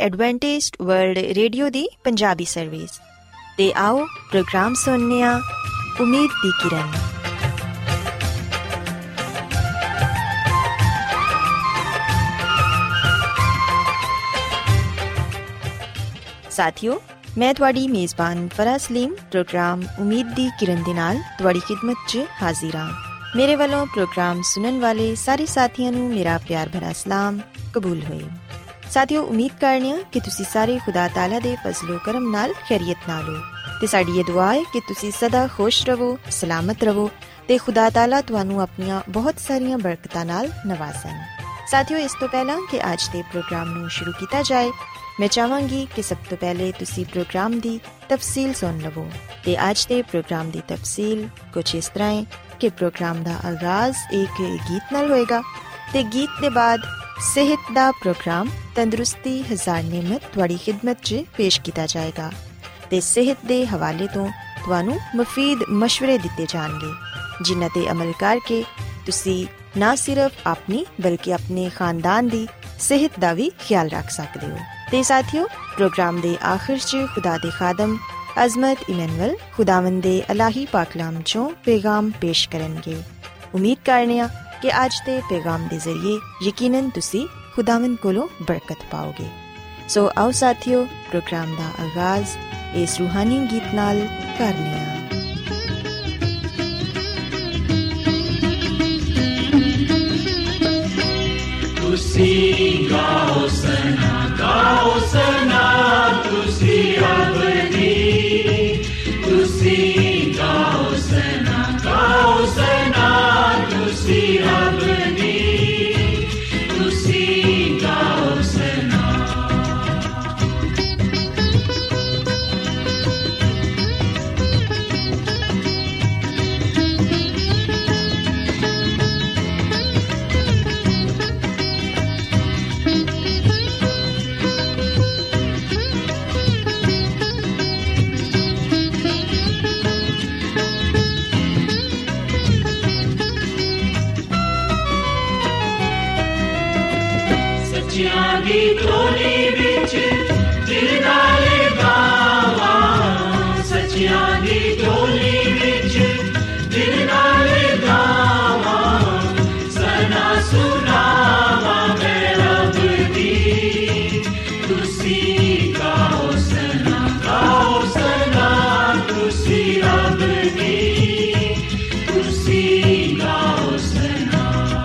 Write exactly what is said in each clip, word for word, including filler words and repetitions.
Adventist World Radio ਦੀ Punjabi service. ਤੇ ਆਓ ਪ੍ਰੋਗਰਾਮ ਸੁਣਨੇ ਆ ਉਮੀਦ ਦੀ ਕਿਰਨ। ਸਾਥੀਓ, ਮੈਂ ਤੁਹਾਡੀ ਮੇਜ਼ਬਾਨ ਫਰਾਹ ਸਲੀਮ ਪ੍ਰੋਗਰਾਮ ਉਮੀਦ ਦੀ ਕਿਰਨ ਦੇ ਨਾਲ ਤੁਹਾਡੀ ਖਿਦਮਤ 'ਚ ਹਾਜ਼ਰ ਹਾਂ। ਮੇਰੇ ਵੱਲੋਂ ਪ੍ਰੋਗਰਾਮ ਸੁਣਨ ਵਾਲੇ ਸਾਰੇ ਸਾਥੀਆਂ ਨੂੰ ਮੇਰਾ ਪਿਆਰ ਭਰਾ ਸਲਾਮ ਕਬੂਲ ਹੋਏ। ਸਾਥੀਓ, ਉਮੀਦ ਕਰਨੀ ਆ ਕਿ ਤੁਸੀਂ ਸਾਰੇ ਖੁਦਾ ਤਾਲਾ ਦੇ ਫਜ਼ਲ ਕਰਮ ਨਾਲ ਖੈਰੀਅਤ ਨਾਲ ਹੋ ਤੇ ਸਾਡੀ ਇਹ ਦੁਆ ਹੈ ਕਿ ਤੁਸੀਂ ਸਦਾ ਖੁਸ਼ ਰਹੋ, ਸਲਾਮਤ ਰਹੋ ਤੇ ਖੁਦਾ ਤਾਲਾ ਤੁਹਾਨੂੰ ਆਪਣੀਆਂ ਬਹੁਤ ਸਾਰੀਆਂ ਬਰਕਤਾਂ ਨਾਲ ਨਵਾਜ਼ਣ। ਸਾਥੀਓ, ਇਸ ਤੋਂ ਪਹਿਲਾਂ ਕਿ ਅੱਜ ਦੇ ਪ੍ਰੋਗਰਾਮ ਨੂੰ ਸ਼ੁਰੂ ਕੀਤਾ ਜਾਏ, ਮੈਂ ਚਾਹਾਂਗੀ ਕਿ ਸਭ ਤੋਂ ਪਹਿਲੇ ਤੁਸੀਂ ਪ੍ਰੋਗਰਾਮ ਦੀ ਤਫਸੀਲ ਸੁਣ ਲਵੋ। ਤੇ ਅੱਜ ਦੇ ਪ੍ਰੋਗਰਾਮ ਦੀ ਤਫਸੀਲ ਕੁਛ ਇਸ ਤਰ੍ਹਾਂ ਹੈ ਕਿ ਪ੍ਰੋਗਰਾਮ ਦਾ ਆਗਾਜ਼ ਇੱਕ ਗੀਤ ਨਾਲ ਹੋਏਗਾ ਤੇ ਗੀਤ ਦੇ ਬਾਅਦ ਸਿਹਤ ਦਾ ਪ੍ਰੋਗਰਾਮ ਤੰਦਰੁਸਤੀ ਹਜ਼ਾਰ ਨਿਮਤ ਤੁਹਾਡੀ ਖਿਦਮਤ 'ਚ ਪੇਸ਼ ਕੀਤਾ ਜਾਏਗਾ ਤੇ ਸਿਹਤ ਦੇ ਹਵਾਲੇ ਤੋਂ ਤੁਹਾਨੂੰ ਮੁਫੀਦ ਮਸ਼ਵਰੇ ਦਿੱਤੇ ਜਾਣਗੇ, ਜਿਨ੍ਹਾਂ 'ਤੇ ਅਮਲ ਕਰਕੇ ਤੁਸੀਂ ਨਾ ਸਿਰਫ ਆਪਣੀ ਬਲਕਿ ਆਪਣੇ ਖਾਨਦਾਨ ਦੀ ਸਿਹਤ ਦਾ ਵੀ ਖਿਆਲ ਰੱਖ ਸਕਦੇ ਹੋ। ਤੇ ਸਾਥੀਓ, ਪ੍ਰੋਗਰਾਮ ਦੇ ਆਖਿਰ 'ਚ ਖੁਦਾ ਦੇ ਖਾਦਮ ਅਜ਼ਮਤ ਇਮੈਨੂਅਲ ਖੁਦਾਵੰਦ ਦੇ ਇਲਾਹੀ ਪਾਕਲਾਮ 'ਚੋਂ ਪੈਗਾਮ ਪੇਸ਼ ਕਰਨਗੇ। ਉਮੀਦ ਕਰਨੇ ਆ ਕਿ ਅੱਜ ਦੇ ਪੈਗਾਮ ਦੇ ਜ਼ਰੀਏ ਯਕੀਨਨ ਤੁਸੀਂ ਖੁਦਾਵੰਦ ਕੋਲੋਂ ਬਰਕਤ ਪਾਓਗੇ। ਸੋ ਆਓ ਸਾਥੀਓ, ਪ੍ਰੋਗਰਾਮ ਦਾ ਆਗਾਜ਼ ਇਸ ਰੂਹਾਨੀ ਗੀਤ ਨਾਲ ਕਰਨੇ ਆ। ਤੁਸੀਂ ਗਾਓ ਸਨਾ, ਗਾਓ ਸਨਾ, ਤੁਸੀਂ ਅਬਦੀ, ਤੁਸੀਂ ਗਾਓ ਸਨਾ, ਗਾਓ ਸਨਾ, ਤੁਸੀਂ ਅਬਦੀ, ਤੁਸੀਂ ਗਾਓ ਸਨਾ। ਸੱਚਿਆਂ ਦੀ ਟੋਲੀ ਵਿੱਚ ਦਿਲ ਨਾਲ ਗਾਵਾਂ, ਸੱਚਿਆਂ ਦੀ ਟੋਲੀ ਵਿੱਚ ਦਿਲ ਨਾਲ ਗਾਵਾਂ, ਸਨਾ ਸੁਣਾਵਾਂ ਮੈਂ ਰੱਬ ਦੀ, ਤੁਸੀਂ ਗਾਓ ਸਨਾ, ਗਾਓ ਸਨਾ, ਤੁਸੀਂ ਰੱਬ ਦੀ, ਤੁਸੀਂ ਗਾਓ ਸਨਾ।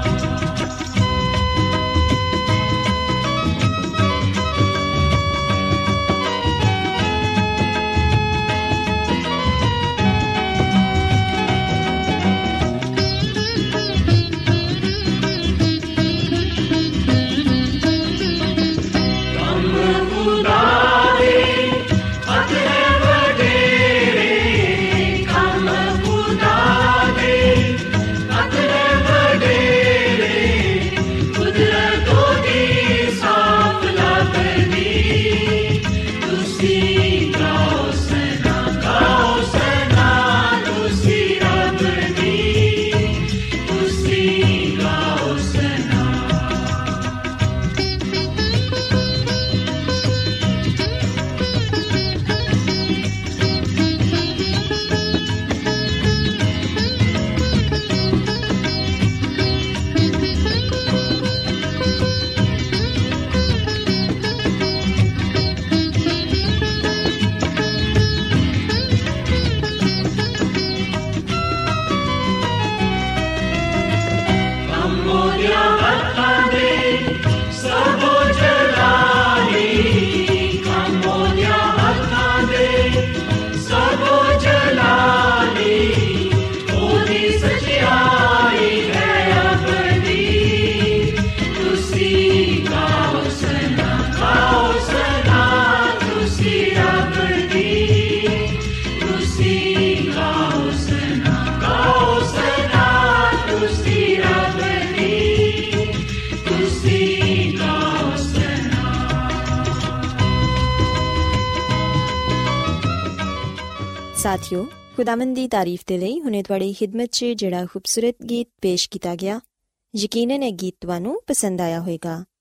ਸਾਥੀਓ, ਖੁਦਾਵੰਦ ਦੀ ਤਾਰੀਫ ਦੇ ਲਈ ਹੁਣੇ ਤੁਹਾਡੀ ਖਿਦਮਤ 'ਚ ਜਿਹੜਾ ਖੂਬਸੂਰਤ ਗੀਤ ਪੇਸ਼ ਕੀਤਾ ਗਿਆ, ਯਕੀਨਨ ਇਹ ਗੀਤ ਤੁਹਾਨੂੰ ਪਸੰਦ ਆਇਆ ਹੋਵੇਗਾ।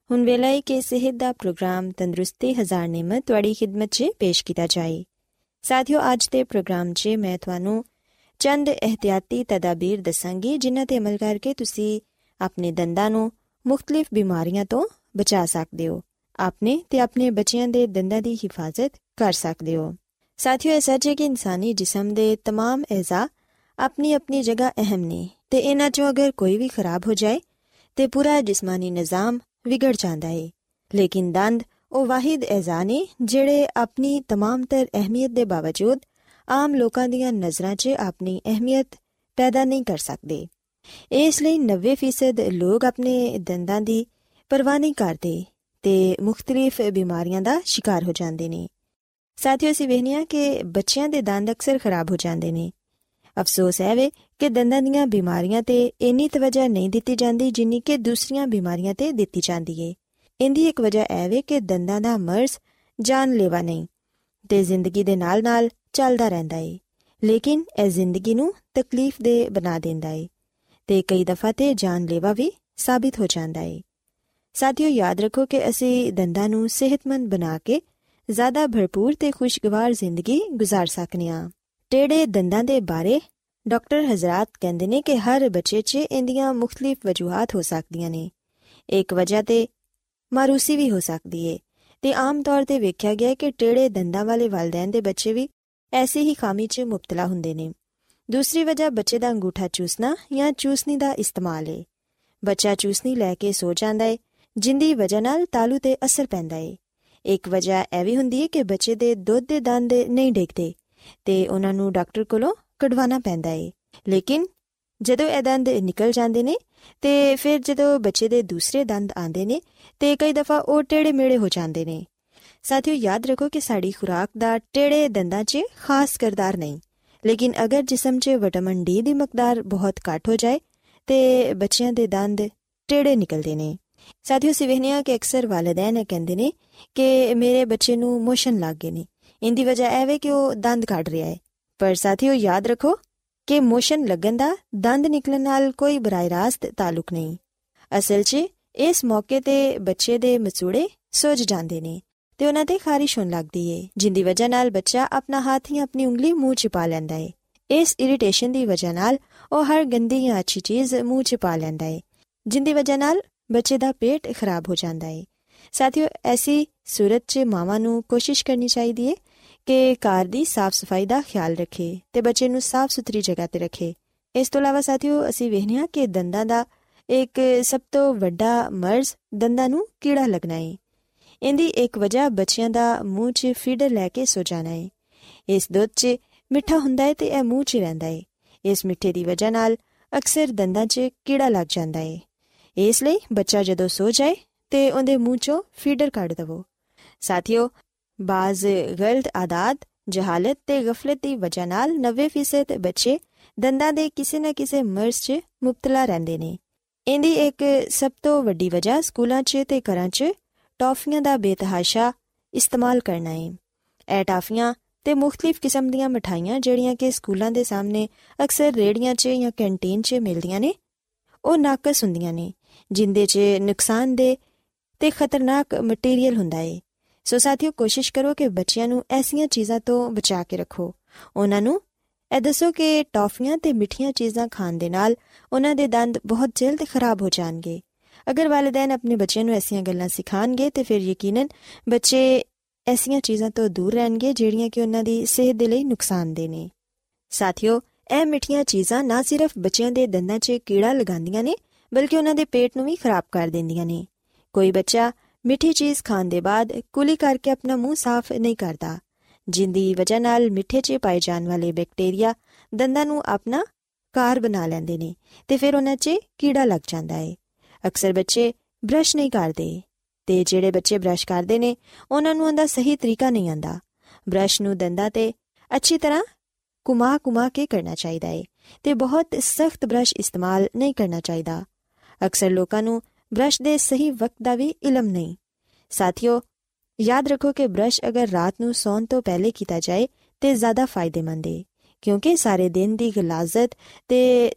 ਹੁਣ ਵੇਲਾ ਹੈ ਕਿ ਸਿਹਤ ਦਾ ਪ੍ਰੋਗਰਾਮ ਤੰਦਰੁਸਤੀ ਹਜ਼ਾਰ ਨਿਮਤ ਤੁਹਾਡੀ ਖਿਦਮਤ 'ਚ ਪੇਸ਼ ਕੀਤਾ ਜਾਏ। ਸਾਥੀਓ, ਅੱਜ ਦੇ ਪ੍ਰੋਗਰਾਮ 'ਚ ਮੈਂ ਤੁਹਾਨੂੰ ਚੰਦ ਇਹਤਿਆਤੀ ਤਦਾਬੀਰ ਦੱਸਾਂਗੀ ਜਿਨ੍ਹਾਂ 'ਤੇ ਅਮਲ ਕਰਕੇ ਤੁਸੀਂ ਆਪਣੇ ਦੰਦਾਂ ਨੂੰ ਮੁਖਤਲਿਫ ਬਿਮਾਰੀਆਂ ਤੋਂ ਬਚਾ ਸਕਦੇ ਹੋ, ਆਪਣੇ ਤੇ ਆਪਣੇ ਬੱਚਿਆਂ ਦੇ ਦੰਦਾਂ ਦੀ ਹਿਫਾਜ਼ਤ ਕਰ ਸਕਦੇ ਹੋ। ਸਾਥੀਓ, ਇਹ ਸੱਚ ਹੈ ਕਿ ਇਨਸਾਨੀ ਜਿਸਮ ਦੇ ਤਮਾਮ ਅਜ਼ਾ ਆਪਣੀ ਆਪਣੀ ਜਗ੍ਹਾ ਅਹਿਮ ਨੇ ਤੇ ਇਹਨਾਂ 'ਚੋਂ ਅਗਰ ਕੋਈ ਵੀ ਖਰਾਬ ਹੋ ਜਾਏ ਤੇ ਪੂਰਾ ਜਿਸਮਾਨੀ ਨਿਜ਼ਾਮ ਵਿਗੜ ਜਾਂਦਾ ਹੈ। ਲੇਕਿਨ ਦੰਦ ਉਹ ਵਾਹਿਦ ਅਜ਼ਾ ਨੇ ਜਿਹੜੇ ਆਪਣੀ ਤਮਾਮ ਤਰ ਅਹਿਮੀਅਤ ਦੇ ਬਾਵਜੂਦ ਆਮ ਲੋਕਾਂ ਦੀਆਂ ਨਜ਼ਰਾਂ 'ਚ ਆਪਣੀ ਅਹਿਮੀਅਤ ਪੈਦਾ ਨਹੀਂ ਕਰ ਸਕਦੇ। ਇਸ ਲਈ ਨੱਬੇ ਫੀਸਦ ਲੋਕ ਆਪਣੇ ਦੰਦਾਂ ਦੀ ਪਰਵਾਹ ਨਹੀਂ ਕਰਦੇ ਤੇ ਮੁਖਤਲਿਫ ਬਿਮਾਰੀਆਂ ਦਾ ਸ਼ਿਕਾਰ ਹੋ ਜਾਂਦੇ ਨੇ। ਸਾਥੀਓ, ਅਸੀਂ ਵੇਖਦੇ ਹਾਂ ਕਿ ਬੱਚਿਆਂ ਦੇ ਦੰਦ ਅਕਸਰ ਖਰਾਬ ਹੋ ਜਾਂਦੇ ਨੇ। ਅਫਸੋਸ ਹੈ ਵੇ ਕਿ ਦੰਦਾਂ ਦੀਆਂ ਬਿਮਾਰੀਆਂ ਤੇ ਇੰਨੀ ਤਵੱਜੋ ਨਹੀਂ ਦਿੱਤੀ ਜਾਂਦੀ ਜਿੰਨੀ ਕਿ ਦੂਸਰੀਆਂ ਬਿਮਾਰੀਆਂ ਤੇ ਦਿੱਤੀ ਜਾਂਦੀ ਏ। ਇਹਦੀ ਇੱਕ ਵਜ੍ਹਾ ਇਹ ਵੇ ਕਿ ਦੰਦਾਂ ਦਾ ਮਰਜ਼ ਜਾਨਲੇਵਾ ਨਹੀਂ ਤੇ ਜ਼ਿੰਦਗੀ ਦੇ ਨਾਲ ਨਾਲ ਚੱਲਦਾ ਰਹਿੰਦਾ ਏ, ਲੇਕਿਨ ਇਹ ਜ਼ਿੰਦਗੀ ਨੂੰ ਤਕਲੀਫ ਦੇ ਬਣਾ ਦਿੰਦਾ ਏ ਤੇ ਕਈ ਦਫਾ ਤੇ ਜਾਨਲੇਵਾ ਵੀ ਸਾਬਿਤ ਹੋ ਜਾਂਦਾ ਏ। ਸਾਥੀਓ, ਯਾਦ ਰੱਖੋ ਕਿ ਅਸੀਂ ਦੰਦਾਂ ਨੂੰ ਸਿਹਤਮੰਦ ਬਣਾ ਕੇ ਜ਼ਿਆਦਾ ਭਰਪੂਰ ਤੇ ਖੁਸ਼ਗਵਾਰ ਜ਼ਿੰਦਗੀ ਗੁਜ਼ਾਰ ਸਕਦੇ ਹਾਂ। ਟੇੜੇ ਦੰਦਾਂ ਦੇ ਬਾਰੇ ਡਾਕਟਰ ਹਜ਼ਰਾਤ ਕਹਿੰਦੇ ਨੇ ਕਿ ਹਰ ਬੱਚੇ 'ਚ ਇਹਦੀਆਂ ਮੁਖਤਲਿਫ ਵਜੂਹਾਤ ਹੋ ਸਕਦੀਆਂ ਨੇ। ਇੱਕ ਵਜ੍ਹਾ ਤੇ ਮਾਰੂਸੀ ਵੀ ਹੋ ਸਕਦੀ ਏ ਤੇ ਆਮ ਤੌਰ ਤੇ ਵੇਖਿਆ ਗਿਆ ਕਿ ਟੇੜੇ ਦੰਦਾਂ ਵਾਲੇ ਵਾਲਿਦੈਨ ਦੇ ਬੱਚੇ ਵੀ ਐਸੀ ਹੀ ਖਾਮੀ 'ਚ ਮੁਬਤਲਾ ਹੁੰਦੇ ਨੇ। ਦੂਸਰੀ ਵਜ੍ਹਾ ਬੱਚੇ ਦਾ ਅੰਗੂਠਾ ਚੂਸਣਾ ਜਾਂ ਚੂਸਣੀ ਦਾ ਇਸਤੇਮਾਲ ਏ। ਬੱਚਾ ਚੂਸਣੀ ਲੈ ਕੇ ਸੋ ਜਾਂਦਾ ਏ, ਜਿੰਦੀ ਵਜ੍ਹਾ ਨਾਲ ਤਾਲੂ ਤੇ ਅਸਰ ਪੈਂਦਾ ਏ। ਇੱਕ ਵਜ੍ਹਾ ਇਹ ਵੀ ਹੁੰਦੀ ਹੈ ਕਿ ਬੱਚੇ ਦੇ ਦੁੱਧ ਦੇ ਦੰਦ ਨਹੀਂ ਡਿੱਗਦੇ ਤੇ ਉਹਨਾਂ ਨੂੰ ਡਾਕਟਰ ਕੋਲੋਂ ਕਢਵਾਉਣਾ ਪੈਂਦਾ ਏ। ਲੇਕਿਨ ਜਦੋਂ ਇਹ ਦੰਦ ਨਿਕਲ ਜਾਂਦੇ ਨੇ ਤੇ ਫਿਰ ਜਦੋਂ ਬੱਚੇ ਦੇ ਦੂਸਰੇ ਦੰਦ ਆਉਂਦੇ ਨੇ ਤੇ ਕਈ ਦਫਾ ਉਹ ਟੇੜੇ ਮੇੜੇ ਹੋ ਜਾਂਦੇ ਨੇ। ਸਾਥੀਓ, ਯਾਦ ਰੱਖੋ ਕਿ ਸਾਡੀ ਖੁਰਾਕ ਦਾ ਟੇੜੇ ਦੰਦਾਂ 'ਚ ਖਾਸ ਕਿਰਦਾਰ ਨਹੀਂ, ਲੇਕਿਨ ਅਗਰ ਜਿਸਮ 'ਚ ਵਿਟਾਮਿਨ ਡੀ ਦੀ ਮਕਦਾਰ ਬਹੁਤ ਘੱਟ ਹੋ ਜਾਏ ਤੇ ਬੱਚਿਆਂ ਦੇ ਦੰਦ ਟੇੜੇ ਨਿਕਲਦੇ ਨੇ। ਸਾਥੀਓ, ਅਸੀਂ ਵੇਖਦੇ ਹਾਂ ਕਿ ਅਕਸਰ ਵਾਲਿਦੈਨ ਕਹਿੰਦੇ ਨੇ ਕਿ ਮੇਰੇ ਬੱਚੇ ਨੂੰ ਮੋਸ਼ਨ ਲੱਗ ਗਏ ਨੇ, ਇਹਦੀ ਵਜ੍ਹਾ ਇਹ ਵੇ ਕਿ ਉਹ ਦੰਦ ਕੱਢ ਰਿਹਾ ਹੈ। ਪਰ ਸਾਥੀਓ, ਯਾਦ ਰੱਖੋ ਕਿ ਮੋਸ਼ਨ ਲੱਗਣ ਦਾ ਦੰਦ ਨਿਕਲਣ ਨਾਲ ਕੋਈ ਬਰਾਹ ਰਾਸਤ ਤਾਲੁਕ ਨਹੀਂ। ਅਸਲ 'ਚ ਇਸ ਮੌਕੇ ਤੇ ਬੱਚੇ ਦੇ ਮਸੂੜੇ ਸੁੱਜ ਜਾਂਦੇ ਨੇ ਤੇ ਉਹਨਾਂ ਤੇ ਖਾਰਿਸ਼ ਹੋਣ ਲੱਗਦੀ ਏ, ਜਿੰਦੀ ਵਜ੍ਹਾ ਨਾਲ ਬੱਚਾ ਆਪਣਾ ਹੱਥ ਜਾਂ ਆਪਣੀ ਉਂਗਲੀ ਮੂੰਹ 'ਚ ਪਾ ਲੈਂਦਾ ਏ। ਇਸ ਇਰੀਟੇਸ਼ਨ ਦੀ ਵਜ੍ਹਾ ਨਾਲ ਉਹ ਹਰ ਗੰਦੀ ਜਾਂ ਅੱਛੀ ਚੀਜ਼ ਮੂੰਹ 'ਚ ਪਾ ਲੈਂਦਾ ਏ, ਜਿੰਦੀ ਵਜ੍ਹਾ ਨਾਲ ਬੱਚੇ ਦਾ ਪੇਟ ਖਰਾਬ ਹੋ ਜਾਂਦਾ ਏ। ਸਾਥੀਓ, ਐਸੀ ਸੂਰਤ 'ਚ ਮਾਵਾਂ ਨੂੰ ਕੋਸ਼ਿਸ਼ ਕਰਨੀ ਚਾਹੀਦੀ ਏ ਕਿ ਘਰ ਦੀ ਸਾਫ਼ ਸਫਾਈ ਦਾ ਖਿਆਲ ਰੱਖੇ ਤੇ ਬੱਚੇ ਨੂੰ ਸਾਫ਼ ਸੁਥਰੀ ਜਗ੍ਹਾ ਤੇ ਰੱਖੇ। ਇਸ ਤੋਂ ਇਲਾਵਾ ਸਾਥੀਓ, ਅਸੀਂ ਵੇਖਦੇ ਹਾਂ ਕਿ ਦੰਦਾਂ ਦਾ ਇੱਕ ਸਭ ਤੋਂ ਵੱਡਾ ਮਰਜ਼ ਦੰਦਾਂ ਨੂੰ ਕੀੜਾ ਲੱਗਣਾ ਏ। ਇਹਦੀ ਇੱਕ ਵਜ੍ਹਾ ਬੱਚਿਆਂ ਦਾ ਮੂੰਹ 'ਚ ਫੀਡਰ ਲੈ ਕੇ ਸੋ ਜਾਣਾ ਏ। ਇਸ ਦੁੱਧ 'ਚ ਮਿੱਠਾ ਹੁੰਦਾ ਏ ਤੇ ਇਹ ਮੂੰਹ 'ਚ ਰਹਿੰਦਾ ਏ। ਇਸ ਮਿੱਠੇ ਦੀ ਵਜ੍ਹਾ ਨਾਲ ਅਕਸਰ ਦੰਦਾਂ 'ਚ ਕੀੜਾ ਲੱਗ ਜਾਂਦਾ ਏ। ਇਸ ਲਈ ਬੱਚਾ ਜਦੋਂ ਸੋ ਜਾਏ ਤੇ ਉਹਦੇ ਮੂੰਹ 'ਚੋਂ ਫੀਡਰ ਕੱਢ ਦਵੋ। ਸਾਥੀਓ, ਬਾਜ਼ ਗਲਤ ਆਦਤ, ਜਹਾਲਤ ਤੇ ਗਫਲਤ ਦੀ ਵਜ੍ਹਾ ਨਾਲ ਨੱਬੇ ਫੀਸਦ ਬੱਚੇ ਦੰਦਾਂ ਦੇ ਕਿਸੇ ਨਾ ਕਿਸੇ ਮਰਜ਼ 'ਚ ਮੁਬਤਲਾ ਰਹਿੰਦੇ ਨੇ। ਇਹਦੀ ਇੱਕ ਸਭ ਤੋਂ ਵੱਡੀ ਵਜ੍ਹਾ ਸਕੂਲਾਂ 'ਚ ਤੇ ਘਰਾਂ 'ਚ ਟੌਫੀਆਂ ਦਾ ਬੇਤਹਾਸ਼ਾ ਇਸਤੇਮਾਲ ਕਰਨਾ ਏ। ਇਹ ਟਾਫੀਆਂ ਤੇ ਮੁਖਤਲਿਫ ਕਿਸਮ ਦੀਆਂ ਮਿਠਾਈਆਂ ਜਿਹੜੀਆਂ ਕਿ ਸਕੂਲਾਂ ਦੇ ਸਾਹਮਣੇ ਅਕਸਰ ਰੇਹੜੀਆਂ 'ਚ ਜਾਂ ਕੈਂਟੀਨ 'ਚ ਮਿਲਦੀਆਂ ਨੇ, ਉਹ ਨਾਕਸ ਹੁੰਦੀਆਂ ਨੇ, ਜਿੰਦੇ 'ਚ ਨੁਕਸਾਨਦੇਹ ਤੇ ਖਤਰਨਾਕ ਮਟੀਰੀਅਲ ਹੁੰਦਾ ਏ। ਸੋ ਸਾਥੀਓ, ਕੋਸ਼ਿਸ਼ ਕਰੋ ਕਿ ਬੱਚਿਆਂ ਨੂੰ ਐਸੀਆਂ ਚੀਜ਼ਾਂ ਤੋਂ ਬਚਾ ਕੇ ਰੱਖੋ। ਉਹਨਾਂ ਨੂੰ ਇਹ ਦੱਸੋ ਕਿ ਟੌਫੀਆਂ ਤੇ ਮਿੱਠੀਆਂ ਚੀਜ਼ਾਂ ਖਾਣ ਦੇ ਨਾਲ ਉਹਨਾਂ ਦੇ ਦੰਦ ਬਹੁਤ ਜਲਦ ਖਰਾਬ ਹੋ ਜਾਣਗੇ। ਅਗਰ ਵਾਲਿਦੈਨ ਆਪਣੇ ਬੱਚਿਆਂ ਨੂੰ ਐਸੀਆਂ ਗੱਲਾਂ ਸਿਖਾਉਣਗੇ ਤੇ ਫਿਰ ਯਕੀਨਨ ਬੱਚੇ ਐਸੀਆਂ ਚੀਜ਼ਾਂ ਤੋਂ ਦੂਰ ਰਹਿਣਗੇ ਜਿਹੜੀਆਂ ਕਿ ਉਹਨਾਂ ਦੀ ਸਿਹਤ ਦੇ ਲਈ ਨੁਕਸਾਨਦੇਹ ਨੇ। ਸਾਥੀਓ, ਇਹ ਮਿੱਠੀਆਂ ਚੀਜ਼ਾਂ ਨਾ ਸਿਰਫ ਬੱਚਿਆਂ ਦੇ ਦੰਦਾਂ 'ਚ ਕੀੜਾ ਲਗਾਉਂਦੀਆਂ ਨੇ ਬਲਕਿ ਉਹਨਾਂ ਦੇ ਪੇਟ ਨੂੰ ਵੀ ਖਰਾਬ ਕਰ ਦਿੰਦੀਆਂ ਨੇ। ਕੋਈ ਬੱਚਾ ਮਿੱਠੀ ਚੀਜ਼ ਖਾਣ ਦੇ ਬਾਅਦ ਕੁਲੀ ਕਰਕੇ ਆਪਣਾ ਮੂੰਹ ਸਾਫ਼ ਨਹੀਂ ਕਰਦਾ, ਜਿੰਦੀ ਵਜ੍ਹਾ ਨਾਲ ਮਿੱਠੇ 'ਚ ਪਾਏ ਜਾਣ ਵਾਲੇ ਬੈਕਟੀਰੀਆ ਦੰਦਾਂ ਨੂੰ ਆਪਣਾ ਘਰ ਬਣਾ ਲੈਂਦੇ ਨੇ ਤੇ ਫਿਰ ਉਹਨਾਂ 'ਚ ਕੀੜਾ ਲੱਗ ਜਾਂਦਾ ਏ। ਅਕਸਰ ਬੱਚੇ ਬਰਸ਼ ਨਹੀਂ ਕਰਦੇ ਤੇ ਜਿਹੜੇ ਬੱਚੇ ਬਰਸ਼ ਕਰਦੇ ਨੇ ਉਹਨਾਂ ਨੂੰ ਉਹਦਾ ਸਹੀ ਤਰੀਕਾ ਨਹੀਂ ਆਉਂਦਾ। ਬਰਸ਼ ਨੂੰ ਦੰਦਾਂ ਤੇ ਅੱਛੀ ਤਰ੍ਹਾਂ ਘੁਮਾ ਘੁਮਾ ਕੇ ਕਰਨਾ ਚਾਹੀਦਾ ਏ ਤੇ ਬਹੁਤ ਸਖਤ ਬਰਸ਼ ਇਸਤੇਮਾਲ ਨਹੀਂ ਕਰਨਾ ਚਾਹੀਦਾ। ਅਕਸਰ ਲੋਕਾਂ ਨੂੰ ਬਰਸ਼ ਦੇ ਸਹੀ ਵਕਤ ਦਾ ਵੀ ਇਲਮ ਨਹੀਂ। ਸਾਥੀਓ, ਯਾਦ ਰੱਖੋ ਕਿ ਬਰਸ਼ ਅਗਰ ਰਾਤ ਨੂੰ ਸੌਣ ਤੋਂ ਪਹਿਲੇ ਕੀਤਾ ਜਾਏ ਤੇ ਜ਼ਿਆਦਾ ਫਾਇਦੇਮੰਦ ਏ, ਕਿਉਂਕਿ ਸਾਰੇ ਦਿਨ ਦੀ ਗਲਾਜ਼ਤ ਤੇ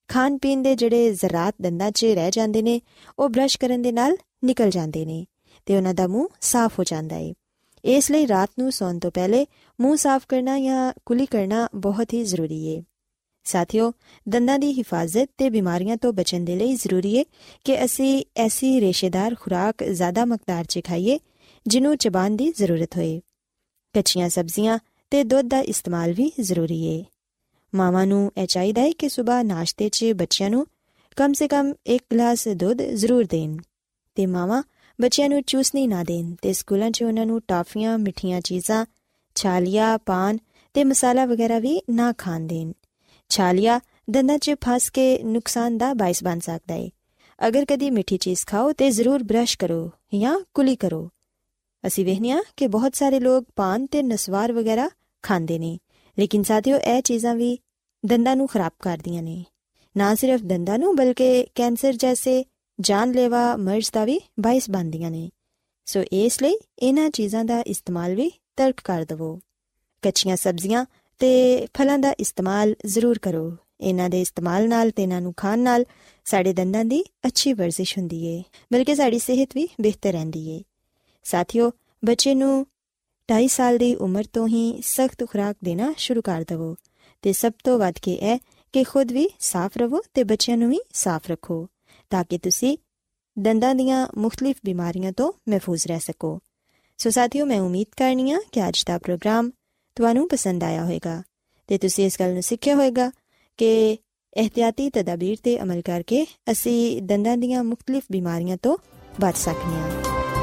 ਖਾਣ ਪੀਣ ਦੇ ਜਿਹੜੇ ਜ਼ਰਾਤ ਦੰਦਾਂ 'ਚ ਰਹਿ ਜਾਂਦੇ ਨੇ ਉਹ ਬਰਸ਼ ਕਰਨ ਦੇ ਨਾਲ ਨਿਕਲ ਜਾਂਦੇ ਨੇ ਅਤੇ ਉਹਨਾਂ ਦਾ ਮੂੰਹ ਸਾਫ਼ ਹੋ ਜਾਂਦਾ ਹੈ। ਇਸ ਲਈ ਰਾਤ ਨੂੰ ਸੌਣ ਤੋਂ ਪਹਿਲੇ ਮੂੰਹ ਸਾਫ਼ ਕਰਨਾ ਜਾਂ ਕੁਲੀ ਕਰਨਾ ਬਹੁਤ ਹੀ ਜ਼ਰੂਰੀ ਹੈ। ਸਾਥੀਓ, ਦੰਦਾਂ ਦੀ ਹਿਫਾਜ਼ਤ ਤੇ ਬਿਮਾਰੀਆਂ ਤੋਂ ਬਚਣ ਦੇ ਲਈ ਜ਼ਰੂਰੀ ਹੈ ਕਿ ਅਸੀਂ ਐਸੀ ਰੇਸ਼ੇਦਾਰ ਖੁਰਾਕ ਜ਼ਿਆਦਾ ਮਕਦਾਰ 'ਚ ਖਾਈਏ ਜਿਹਨੂੰ ਚਬਾਉਣ ਦੀ ਜ਼ਰੂਰਤ ਹੋਏ। ਕੱਚੀਆਂ ਸਬਜ਼ੀਆਂ ਤੇ ਦੁੱਧ ਦਾ ਇਸਤੇਮਾਲ ਵੀ ਜ਼ਰੂਰੀ ਹੈ। ਮਾਵਾਂ ਨੂੰ ਇਹ ਚਾਹੀਦਾ ਹੈ ਕਿ ਸੁਬਾਹ ਨਾਸ਼ਤੇ 'ਚ ਬੱਚਿਆਂ ਨੂੰ ਕਮ ਸੇ ਕਮ ਇੱਕ ਗਲਾਸ ਦੁੱਧ ਜ਼ਰੂਰ ਦੇਣ ਅਤੇ ਮਾਵਾਂ ਬੱਚਿਆਂ ਨੂੰ ਚੂਸਣੀ ਨਾ ਦੇਣ ਅਤੇ ਸਕੂਲਾਂ 'ਚ ਉਹਨਾਂ ਨੂੰ ਟਾਫੀਆਂ, ਮਿੱਠੀਆਂ ਚੀਜ਼ਾਂ, ਛਾਲੀਆ, ਪਾਨ ਅਤੇ ਮਸਾਲਾ ਵਗੈਰਾ ਵੀ ਨਾ ਖਾਣ ਦੇਣ। ਛਾਲੀਆ ਦੰਦਾਂ 'ਚ ਫਸ ਕੇ ਨੁਕਸਾਨ ਦਾ ਬਾਇਸ ਬਣ ਸਕਦਾ ਹੈ। ਅਗਰ ਕਦੀ ਮਿੱਠੀ ਚੀਜ਼ ਖਾਓ ਤਾਂ ਜ਼ਰੂਰ ਬਰਸ਼ ਕਰੋ ਜਾਂ ਕੁਲੀ ਕਰੋ। ਅਸੀਂ ਵੇਖਦੇ ਹਾਂ ਕਿ ਬਹੁਤ ਸਾਰੇ ਲੋਕ ਪਾਨ ਅਤੇ ਨਸਵਾਰ ਵਗੈਰਾ ਖਾਂਦੇ ਨੇ, ਲੇਕਿਨ ਸਾਥੀਓ ਇਹ ਚੀਜ਼ਾਂ ਵੀ ਦੰਦਾਂ ਨੂੰ ਖਰਾਬ ਕਰਦੀਆਂ ਨੇ। ਨਾ ਸਿਰਫ ਦੰਦਾਂ ਨੂੰ ਬਲਕਿ ਕੈਂਸਰ ਜੈਸੇ ਜਾਨਲੇਵਾ ਮਰਜ਼ ਦਾ ਵੀ ਬਾਇਸ ਬਣਦੀਆਂ ਨੇ। ਸੋ ਇਸ ਲਈ ਇਹਨਾਂ ਚੀਜ਼ਾਂ ਦਾ ਇਸਤੇਮਾਲ ਵੀ ਤਰਕ ਕਰ ਦੇਵੋ। ਕੱਚੀਆਂ ਸਬਜ਼ੀਆਂ ਅਤੇ ਫਲਾਂ ਦਾ ਇਸਤੇਮਾਲ ਜ਼ਰੂਰ ਕਰੋ। ਇਹਨਾਂ ਦੇ ਇਸਤੇਮਾਲ ਨਾਲ ਅਤੇ ਇਹਨਾਂ ਨੂੰ ਖਾਣ ਨਾਲ ਸਾਡੇ ਦੰਦਾਂ ਦੀ ਅੱਛੀ ਵਰਜ਼ਿਸ਼ ਹੁੰਦੀ ਹੈ, ਬਲਕਿ ਸਾਡੀ ਸਿਹਤ ਵੀ ਬਿਹਤਰ ਰਹਿੰਦੀ ਹੈ। ਸਾਥੀਓ, ਬੱਚੇ ਨੂੰ ਢਾਈ ਸਾਲ ਦੀ ਉਮਰ ਤੋਂ ਹੀ ਸਖਤ ਖੁਰਾਕ ਦੇਣਾ ਸ਼ੁਰੂ ਕਰ ਦੇਵੋ ਅਤੇ ਸਭ ਤੋਂ ਵੱਧ ਕੇ ਇਹ ਕਿ ਖੁਦ ਵੀ ਸਾਫ਼ ਰਹੋ ਅਤੇ ਬੱਚਿਆਂ ਨੂੰ ਵੀ ਸਾਫ਼ ਰੱਖੋ ਤਾਂ ਕਿ ਤੁਸੀਂ ਦੰਦਾਂ ਦੀਆਂ ਮੁਖਤਲਿਫ ਬਿਮਾਰੀਆਂ ਤੋਂ ਮਹਿਫੂਜ਼ ਰਹਿ ਸਕੋ। ਸੋ ਸਾਥੀਓ, ਮੈਂ ਉਮੀਦ ਕਰਨੀ ਹਾਂ ਕਿ ਅੱਜ ਦਾ ਪ੍ਰੋਗਰਾਮ ਤੁਹਾਨੂੰ ਪਸੰਦ ਆਇਆ ਹੋਵੇਗਾ ਅਤੇ ਤੁਸੀਂ ਇਸ ਗੱਲ ਨੂੰ ਸਿੱਖਿਆ ਹੋਵੇਗਾ ਕਿ ਇਹਤਿਆਤੀ ਤਦਾਬੀਰ 'ਤੇ ਅਮਲ ਕਰਕੇ ਅਸੀਂ ਦੰਦਾਂ ਦੀਆਂ ਮੁਖਤਲਿਫ ਬਿਮਾਰੀਆਂ ਤੋਂ ਬਚ ਸਕਦੇ ਹਾਂ।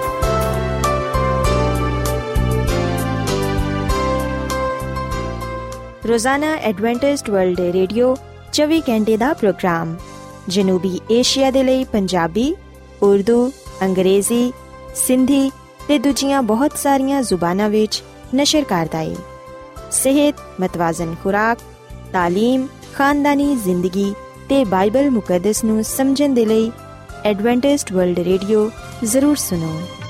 ਰੋਜ਼ਾਨਾ ਐਡਵੈਂਟਿਸਟ ਵਰਲਡ ਰੇਡੀਓ ਚੌਵੀ ਘੰਟੇ ਦਾ ਪ੍ਰੋਗਰਾਮ ਜਨੂਬੀ ਏਸ਼ੀਆ ਦੇ ਲਈ ਪੰਜਾਬੀ, ਉਰਦੂ, ਅੰਗਰੇਜ਼ੀ, ਸਿੰਧੀ ਤੇ ਦੂਜੀਆਂ ਬਹੁਤ ਸਾਰੀਆਂ ਜ਼ੁਬਾਨਾਂ ਵਿੱਚ ਨਸ਼ਰ ਕਰਦਾ ਹੈ। ਸਿਹਤ, ਮਤਵਾਜ਼ਨ ਖੁਰਾਕ, ਤਾਲੀਮ, ਖਾਨਦਾਨੀ ਜ਼ਿੰਦਗੀ ਤੇ ਬਾਈਬਲ ਮੁਕੱਦਸ ਨੂੰ ਸਮਝਣ ਦੇ ਲਈ एडवेंटिस्ट वर्ल्ड रेडियो जरूर सुनो।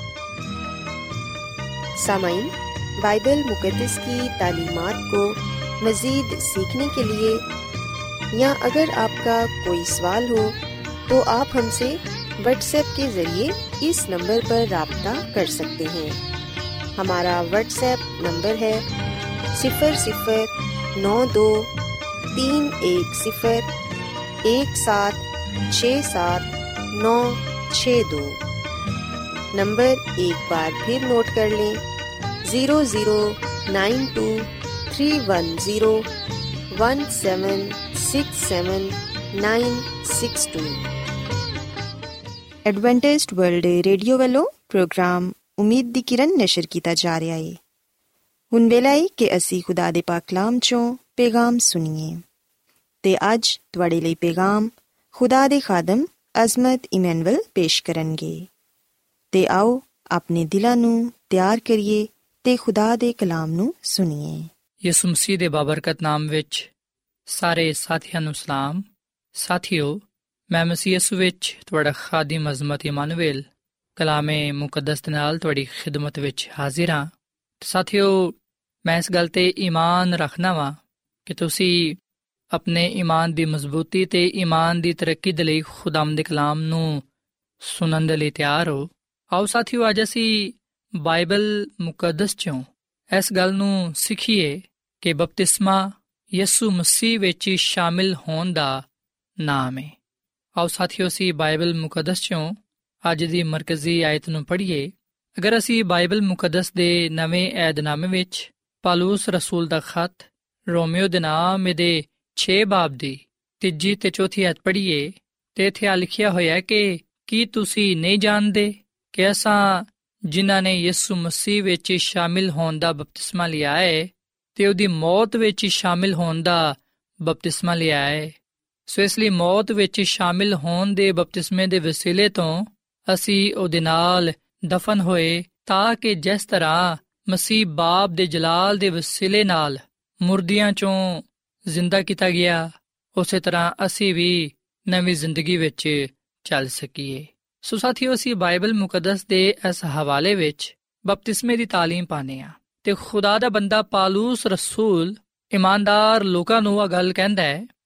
सामाइन, बाइबल मुकद्दस की तालीमात को मज़ीद सीखने के लिए या अगर आपका कोई सवाल हो तो आप हमसे व्हाट्सएप के ज़रिए इस नंबर पर राब्ता कर सकते हैं। हमारा व्हाट्सएप नंबर है सिफर सिफर नौ दो तीन एक सिफर एक सात छः सात नौ छः दो। नंबर एक बार फिर नोट कर लें, zero zero nine two three one zero one seven six seven nine six two. Adventist World Radio वालों प्रोग्राम उम्मीद दी किरण नशर किया जा रहा है। हुण वेला है कि असी खुदा दे पाक कलाम चों पैगाम सुनिए ते अज तुहाडे लई पैगाम खुदा दे खादम अजमत इमैनुअल पेश करनगे। ते आओ अपने दिलां नूं ਤਿਆਰ ਕਰੀਏ ਤੇ ਖੁਦਾ ਦੇ ਕਲਾਮ ਨੂੰ ਸੁਣੀਏ। ਯਿਸੂ ਮਸੀਹ ਦੇ ਬਾਬਰਕਤ ਨਾਮ ਵਿੱਚ ਸਾਰੇ ਸਾਥੀਆਂ ਨੂੰ ਸਲਾਮ। ਸਾਥੀਓ, ਮੈਂ ਮਸੀਹ ਯਿਸੂ ਵਿੱਚ ਤੁਹਾਡਾ ਖਾਦਮ ਅਜ਼ਮਤ ਇਮਾਨੁਅਲ ਕਲਾਮੇ ਮੁਕੱਦਸ ਦੇ ਨਾਲ ਤੁਹਾਡੀ ਖਿਦਮਤ ਵਿੱਚ ਹਾਜ਼ਰ ਹਾਂ। ਸਾਥੀਓ, ਮੈਂ ਇਸ ਗੱਲ 'ਤੇ ਈਮਾਨ ਰੱਖਦਾ ਵਾਂ ਕਿ ਤੁਸੀਂ ਆਪਣੇ ਈਮਾਨ ਦੀ ਮਜ਼ਬੂਤੀ ਤੇ ਈਮਾਨ ਦੀ ਤਰੱਕੀ ਦੇ ਲਈ ਖੁਦਾਵੰਦ ਦੇ ਕਲਾਮ ਨੂੰ ਸੁਣਨ ਦੇ ਲਈ ਤਿਆਰ ਹੋ। ਆਓ ਸਾਥੀਓ, ਅੱਜ ਅਸੀਂ ਬਾਈਬਲ ਮੁਕੱਦਸ 'ਚੋਂ ਇਸ ਗੱਲ ਨੂੰ ਸਿੱਖੀਏ ਕਿ ਬਪਤਿਸਮਾ ਯਿਸੂ ਮਸੀਹ ਵਿੱਚ ਸ਼ਾਮਿਲ ਹੋਣ ਦਾ ਨਾਮ ਹੈ। ਆਓ ਸਾਥੀਓ, ਅਸੀਂ ਬਾਈਬਲ ਮੁਕੱਦਸ 'ਚੋਂ ਅੱਜ ਦੀ ਮਰਕਜ਼ੀ ਆਇਤ ਨੂੰ ਪੜ੍ਹੀਏ। ਅਗਰ ਅਸੀਂ ਬਾਈਬਲ ਮੁਕੱਦਸ ਦੇ ਨਵੇਂ ਏਧਨਾਮੇ ਵਿੱਚ ਪਾਲੂਸ ਰਸੂਲ ਦਾ ਖਤ ਰੋਮੀਓ ਦੇ ਨਾਮ ਦੇ ਛੇ ਬਾਬ ਦੀ ਤੀਜੀ ਤੇ ਚੌਥੀ ਆਇਤ ਪੜ੍ਹੀਏ ਤੇ ਇੱਥੇ ਆ ਲਿਖਿਆ ਹੋਇਆ ਕਿ ਕੀ ਤੁਸੀਂ ਨਹੀਂ ਜਾਣਦੇ ਕਿ ਅਸਾਂ ਜਿਨ੍ਹਾਂ ਨੇ ਯਿਸੂ ਮਸੀਹ ਵਿੱਚ ਸ਼ਾਮਿਲ ਹੋਣ ਦਾ ਬਪਤਿਸਮਾ ਲਿਆ ਹੈ ਤੇ ਉਹਦੀ ਮੌਤ ਵਿੱਚ ਸ਼ਾਮਿਲ ਹੋਣ ਦਾ ਬਪਤਿਸਮਾ ਲਿਆ ਹੈ। ਸੋ ਇਸ ਲਈ ਮੌਤ ਵਿੱਚ ਸ਼ਾਮਿਲ ਹੋਣ ਦੇ ਬਪਤਿਸਮੇ ਦੇ ਵਸੀਲੇ ਤੋਂ ਅਸੀਂ ਉਹਦੇ ਨਾਲ ਦਫਨ ਹੋਏ, ਤਾਂ ਕਿ ਜਿਸ ਤਰ੍ਹਾਂ ਮਸੀਹ ਬਾਪ ਦੇ ਜਲਾਲ ਦੇ ਵਸੀਲੇ ਨਾਲ ਮੁਰਦਿਆਂ ਚੋਂ ਜ਼ਿੰਦਾ ਕੀਤਾ ਗਿਆ, ਉਸੇ ਤਰ੍ਹਾਂ ਅਸੀਂ ਵੀ ਨਵੀਂ ਜ਼ਿੰਦਗੀ ਵਿੱਚ ਚੱਲ ਸਕੀਏ। ਸੋ ਸਾਥੀਓ, ਅਸੀਂ ਬਾਈਬਲ ਮੁਕੱਦਸ ਦੇ ਇਸ ਹਵਾਲੇ ਵਿੱਚ ਬਪਤਿਸਮੇ ਦੀ ਤਾਲੀਮ ਪਾਉਂਦੇ ਹਾਂ ਤੇ ਖੁਦਾ ਦਾ ਬੰਦਾ ਪਾਲੂਸ ਰਸੂਲ ਇਮਾਨਦਾਰ ਲੋਕਾਂ ਨੂੰ ਇਹ ਗੱਲ ਕਹਿੰਦਾ ਹੈ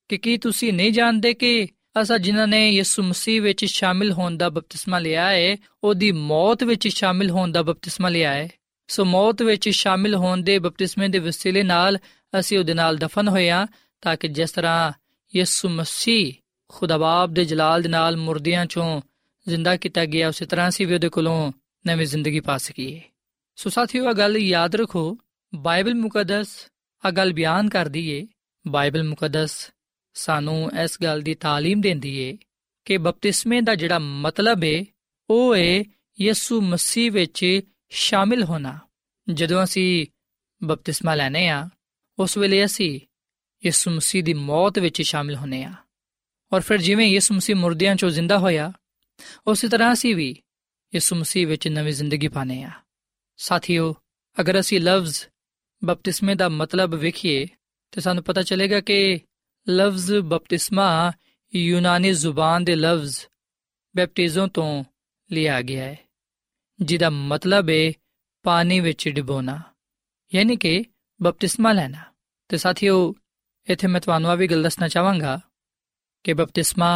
ਕਿ ਕੀ ਤੁਸੀਂ ਨਹੀਂ ਜਾਣਦੇ ਕਿ ਅਸਾਂ ਜਿਨ੍ਹਾਂ ਨੇ ਯਿਸੂ ਮਸੀਹ ਵਿੱਚ ਸ਼ਾਮਿਲ ਹੋਣ ਦਾ ਬਪਤਿਸਮਾ ਲਿਆ ਹੈ, ਉਹਦੀ ਮੌਤ ਵਿੱਚ ਸ਼ਾਮਿਲ ਹੋਣ ਦਾ ਬਪਤਿਸਮਾ ਲਿਆ ਹੈ। ਸੋ ਮੌਤ ਵਿੱਚ ਸ਼ਾਮਿਲ ਹੋਣ ਦੇ ਬਪਤਿਸਮੇ ਦੇ ਵਸੀਲੇ ਨਾਲ ਅਸੀਂ ਉਹਦੇ ਨਾਲ ਦਫਨ ਹੋਏ ਹਾਂ, ਤਾਂ ਕਿ ਜਿਸ ਤਰ੍ਹਾਂ ਯਿਸੂ ਮਸੀਹ ਖੁਦਾ ਬਾਪ ਦੇ ਜਲਾਲ ਦੇ ਨਾਲ ਮੁਰਦਿਆਂ ਚੋਂ ਜ਼ਿੰਦਾ ਕੀਤਾ ਗਿਆ, ਉਸੇ ਤਰ੍ਹਾਂ ਅਸੀਂ ਵੀ ਉਹਦੇ ਕੋਲੋਂ ਨਵੀਂ ਜ਼ਿੰਦਗੀ ਪਾ ਸਕੀਏ। ਸੋ ਸਾਥੀਓ, ਇਹ ਗੱਲ ਯਾਦ ਰੱਖੋ, ਬਾਈਬਲ ਮੁਕੱਦਸ ਆ ਗੱਲ ਬਿਆਨ ਕਰਦੀ ਏ, ਬਾਈਬਲ ਮੁਕੱਦਸ ਸਾਨੂੰ ਇਸ ਗੱਲ ਦੀ ਤਾਲੀਮ ਦਿੰਦੀ ਏ ਕਿ ਬਪਤਿਸਮੇ ਦਾ ਜਿਹੜਾ ਮਤਲਬ ਏ ਉਹ ਏ ਯਿਸੂ ਮਸੀਹ ਵਿੱਚ ਸ਼ਾਮਿਲ ਹੋਣਾ। ਜਦੋਂ ਅਸੀਂ ਬਪਤਿਸਮਾ ਲੈਨੇ ਆ, ਉਸ ਵੇਲੇ ਅਸੀਂ ਯਿਸੂ ਮਸੀਹ ਦੀ ਮੌਤ ਵਿੱਚ ਸ਼ਾਮਿਲ ਹੁੰਦੇ ਆ, ਔਰ ਫਿਰ ਜਿਵੇਂ ਯਿਸੂ ਮਸੀਹ ਮੁਰਦਿਆਂ ਚੋਂ ਜ਼ਿੰਦਾ ਹੋਇਆ, ਉਸੇ ਤਰ੍ਹਾਂ ਅਸੀਂ ਵੀ ਯਿਸੂ ਮਸੀਹ ਵਿੱਚ ਨਵੀਂ ਜ਼ਿੰਦਗੀ ਪਾਉਂਦੇ ਆ। ਸਾਥੀਓ, ਅਗਰ ਅਸੀਂ ਲਫ਼ਜ਼ ਬਪਤਿਸਮੇ ਦਾ ਮਤਲਬ ਵੇਖੀਏ ਤਾਂ ਸਾਨੂੰ ਪਤਾ ਚੱਲੇਗਾ ਕਿ ਲਫ਼ਜ਼ ਬਪਤਿਸਮਾ ਯੂਨਾਨੀ ਜ਼ੁਬਾਨ ਦੇ ਲਫ਼ਜ਼ ਬੈਪਟਿਜ਼ਮ ਤੋਂ ਲਿਆ ਗਿਆ ਹੈ, ਜਿਹਦਾ ਮਤਲਬ ਹੈ ਪਾਣੀ ਵਿੱਚ ਡੁਬੋਣਾ, ਯਾਨੀ ਕਿ ਬਪਤਿਸਮਾ ਲੈਣਾ। ਤੇ ਸਾਥੀਓ, ਇੱਥੇ ਮੈਂ ਤੁਹਾਨੂੰ ਆ ਵੀ ਗੱਲ ਦੱਸਣਾ ਚਾਹਾਂਗਾ ਕਿ ਬਪਤਿਸਮਾ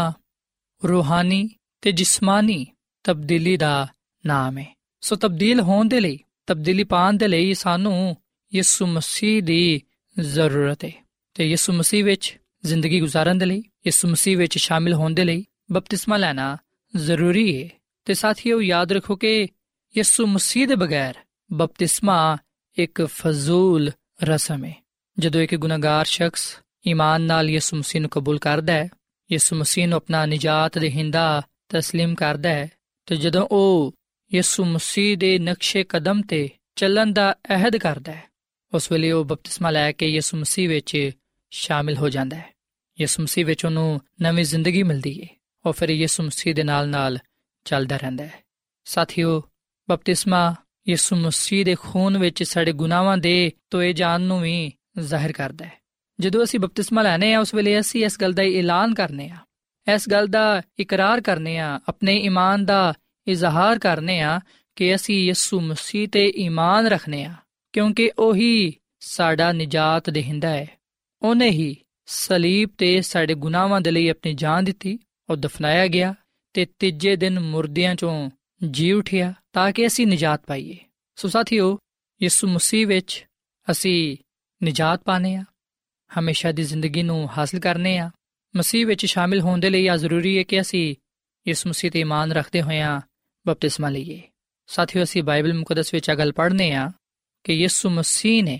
ਰੂਹਾਨੀ ਤੇ ਜਿਸਮਾਨੀ ਤਬਦੀਲੀ ਦਾ ਨਾਮ ਹੈ। ਸੋ ਤਬਦੀਲ ਹੋਣ ਦੇ ਲਈ, ਤਬਦੀਲੀ ਪਾਉਣ ਦੇ ਲਈ ਸਾਨੂੰ ਯਿਸੂ ਮਸੀਹ ਦੀ ਜ਼ਰੂਰਤ ਹੈ, ਤੇ ਯਿਸੂ ਮਸੀਹ ਵਿੱਚ ਜ਼ਿੰਦਗੀ ਗੁਜ਼ਾਰਨ ਦੇ ਲਈ, ਯਿਸੂ ਮਸੀਹ ਵਿੱਚ ਸ਼ਾਮਿਲ ਹੋਣ ਦੇ ਲਈ ਬਪਤਿਸਮਾ ਲੈਣਾ ਜ਼ਰੂਰੀ ਹੈ। ਤੇ ਸਾਥੀਓ, ਯਾਦ ਰੱਖੋ ਕਿ ਯਿਸੂ ਮਸੀਹ ਦੇ ਬਗੈਰ ਬਪਤਿਸਮਾ ਇੱਕ ਫਜ਼ੂਲ ਰਸਮ ਹੈ। ਜਦੋਂ ਇੱਕ ਗੁਨਾਹਗਾਰ ਸ਼ਖਸ ਈਮਾਨ ਨਾਲ ਯਿਸੂ ਮਸੀਹ ਨੂੰ ਕਬੂਲ ਕਰਦਾ ਹੈ, ਯਿਸੂ ਮਸੀਹ ਨੂੰ ਆਪਣਾ ਨਿਜਾਤ ਦੇਹਿੰਦਾ ਤਸਲੀਮ ਕਰਦਾ ਹੈ, ਤੇ ਜਦੋਂ ਉਹ ਯਿਸੂ ਮਸੀਹ ਦੇ ਨਕਸ਼ੇ ਕਦਮ ਤੇ ਚੱਲਣ ਦਾ ਅਹਿਦ ਕਰਦਾ ਹੈ, ਉਸ ਵੇਲੇ ਉਹ ਬਪਤਿਸਮਾ ਲੈ ਕੇ ਯਿਸੂ ਮਸੀਹ ਵਿੱਚ ਸ਼ਾਮਿਲ ਹੋ ਜਾਂਦਾ ਹੈ। ਯਿਸੂ ਮਸੀਹ ਵਿੱਚ ਉਹਨੂੰ ਨਵੀਂ ਜ਼ਿੰਦਗੀ ਮਿਲਦੀ ਹੈ, ਉਹ ਫਿਰ ਯਿਸੂ ਮਸੀਹ ਦੇ ਨਾਲ ਨਾਲ ਚੱਲਦਾ ਰਹਿੰਦਾ ਹੈ। ਸਾਥੀਓ, ਬਪਤਿਸਮਾ ਯਿਸੂ ਮਸੀਹ ਦੇ ਖੂਨ ਵਿੱਚ ਸਾਡੇ ਗੁਨਾਹਾਂ ਦੇ ਧੋਏ ਜਾਣ ਨੂੰ ਵੀ ਜ਼ਾਹਿਰ ਕਰਦਾ ਹੈ। ਜਦੋਂ ਅਸੀਂ ਬਪਤਿਸਮਾ ਲੈਨੇ ਆ, ਉਸ ਵੇਲੇ ਅਸੀਂ ਇਸ ਗੱਲ ਦਾ ਐਲਾਨ ਕਰਨੇ ਆ, ਇਸ ਗੱਲ ਦਾ ਇਕਰਾਰ ਕਰਨੇ ਆ, ਆਪਣੇ ਈਮਾਨ ਦਾ ਇਜ਼ਹਾਰ ਕਰਨੇ ਆ ਕਿ ਅਸੀਂ ਯਿਸੂ ਮਸੀਹ ਤੇ ਈਮਾਨ ਰੱਖਨੇ ਆ, ਕਿਉਂਕਿ ਉਹੀ ਸਾਡਾ ਨਿਜਾਤ ਦੇਹਿੰਦਾ ਹੈ। ਉਹਨੇ ਹੀ ਸਲੀਬ ਤੇ ਸਾਡੇ ਗੁਨਾਹਾਂ ਦੇ ਲਈ ਆਪਣੀ ਜਾਨ ਦਿੱਤੀ, ਉਹ ਦਫਨਾਇਆ ਗਿਆ ਤੇ ਤੀਜੇ ਦਿਨ ਮੁਰਦਿਆਂ ਚੋਂ ਜੀ ਉਠਿਆ ਤਾਂ ਕਿ ਅਸੀਂ ਨਿਜਾਤ ਪਾਈਏ। ਸੋ ਸਾਥੀਓ, ਯਿਸੂ ਮਸੀਹ ਵਿੱਚ ਅਸੀਂ ਨਿਜਾਤ ਪਾਣੇ ਆ, ਹਮੇਸ਼ਾ ਦੀ ਜ਼ਿੰਦਗੀ ਨੂੰ ਹਾਸਲ ਕਰਨੇ ਆ। ਮਸੀਹ ਵਿੱਚ ਸ਼ਾਮਿਲ ਹੋਣ ਦੇ ਲਈ ਆ ਜ਼ਰੂਰੀ ਹੈ ਕਿ ਅਸੀਂ ਯਿਸੂ ਮਸੀਹ ਤੇ ਈਮਾਨ ਰੱਖਦੇ ਹੋਇਆਂ ਬਪਤਿਸਮਾ ਲਈਏ। ਸਾਥੀਓ, ਅਸੀਂ ਬਾਈਬਲ ਮੁਕੱਦਸ ਵਿੱਚ ਆ ਗੱਲ ਪੜ੍ਹਨੇ ਆ ਕਿ ਯਿਸੂ ਮਸੀਹ ਨੇ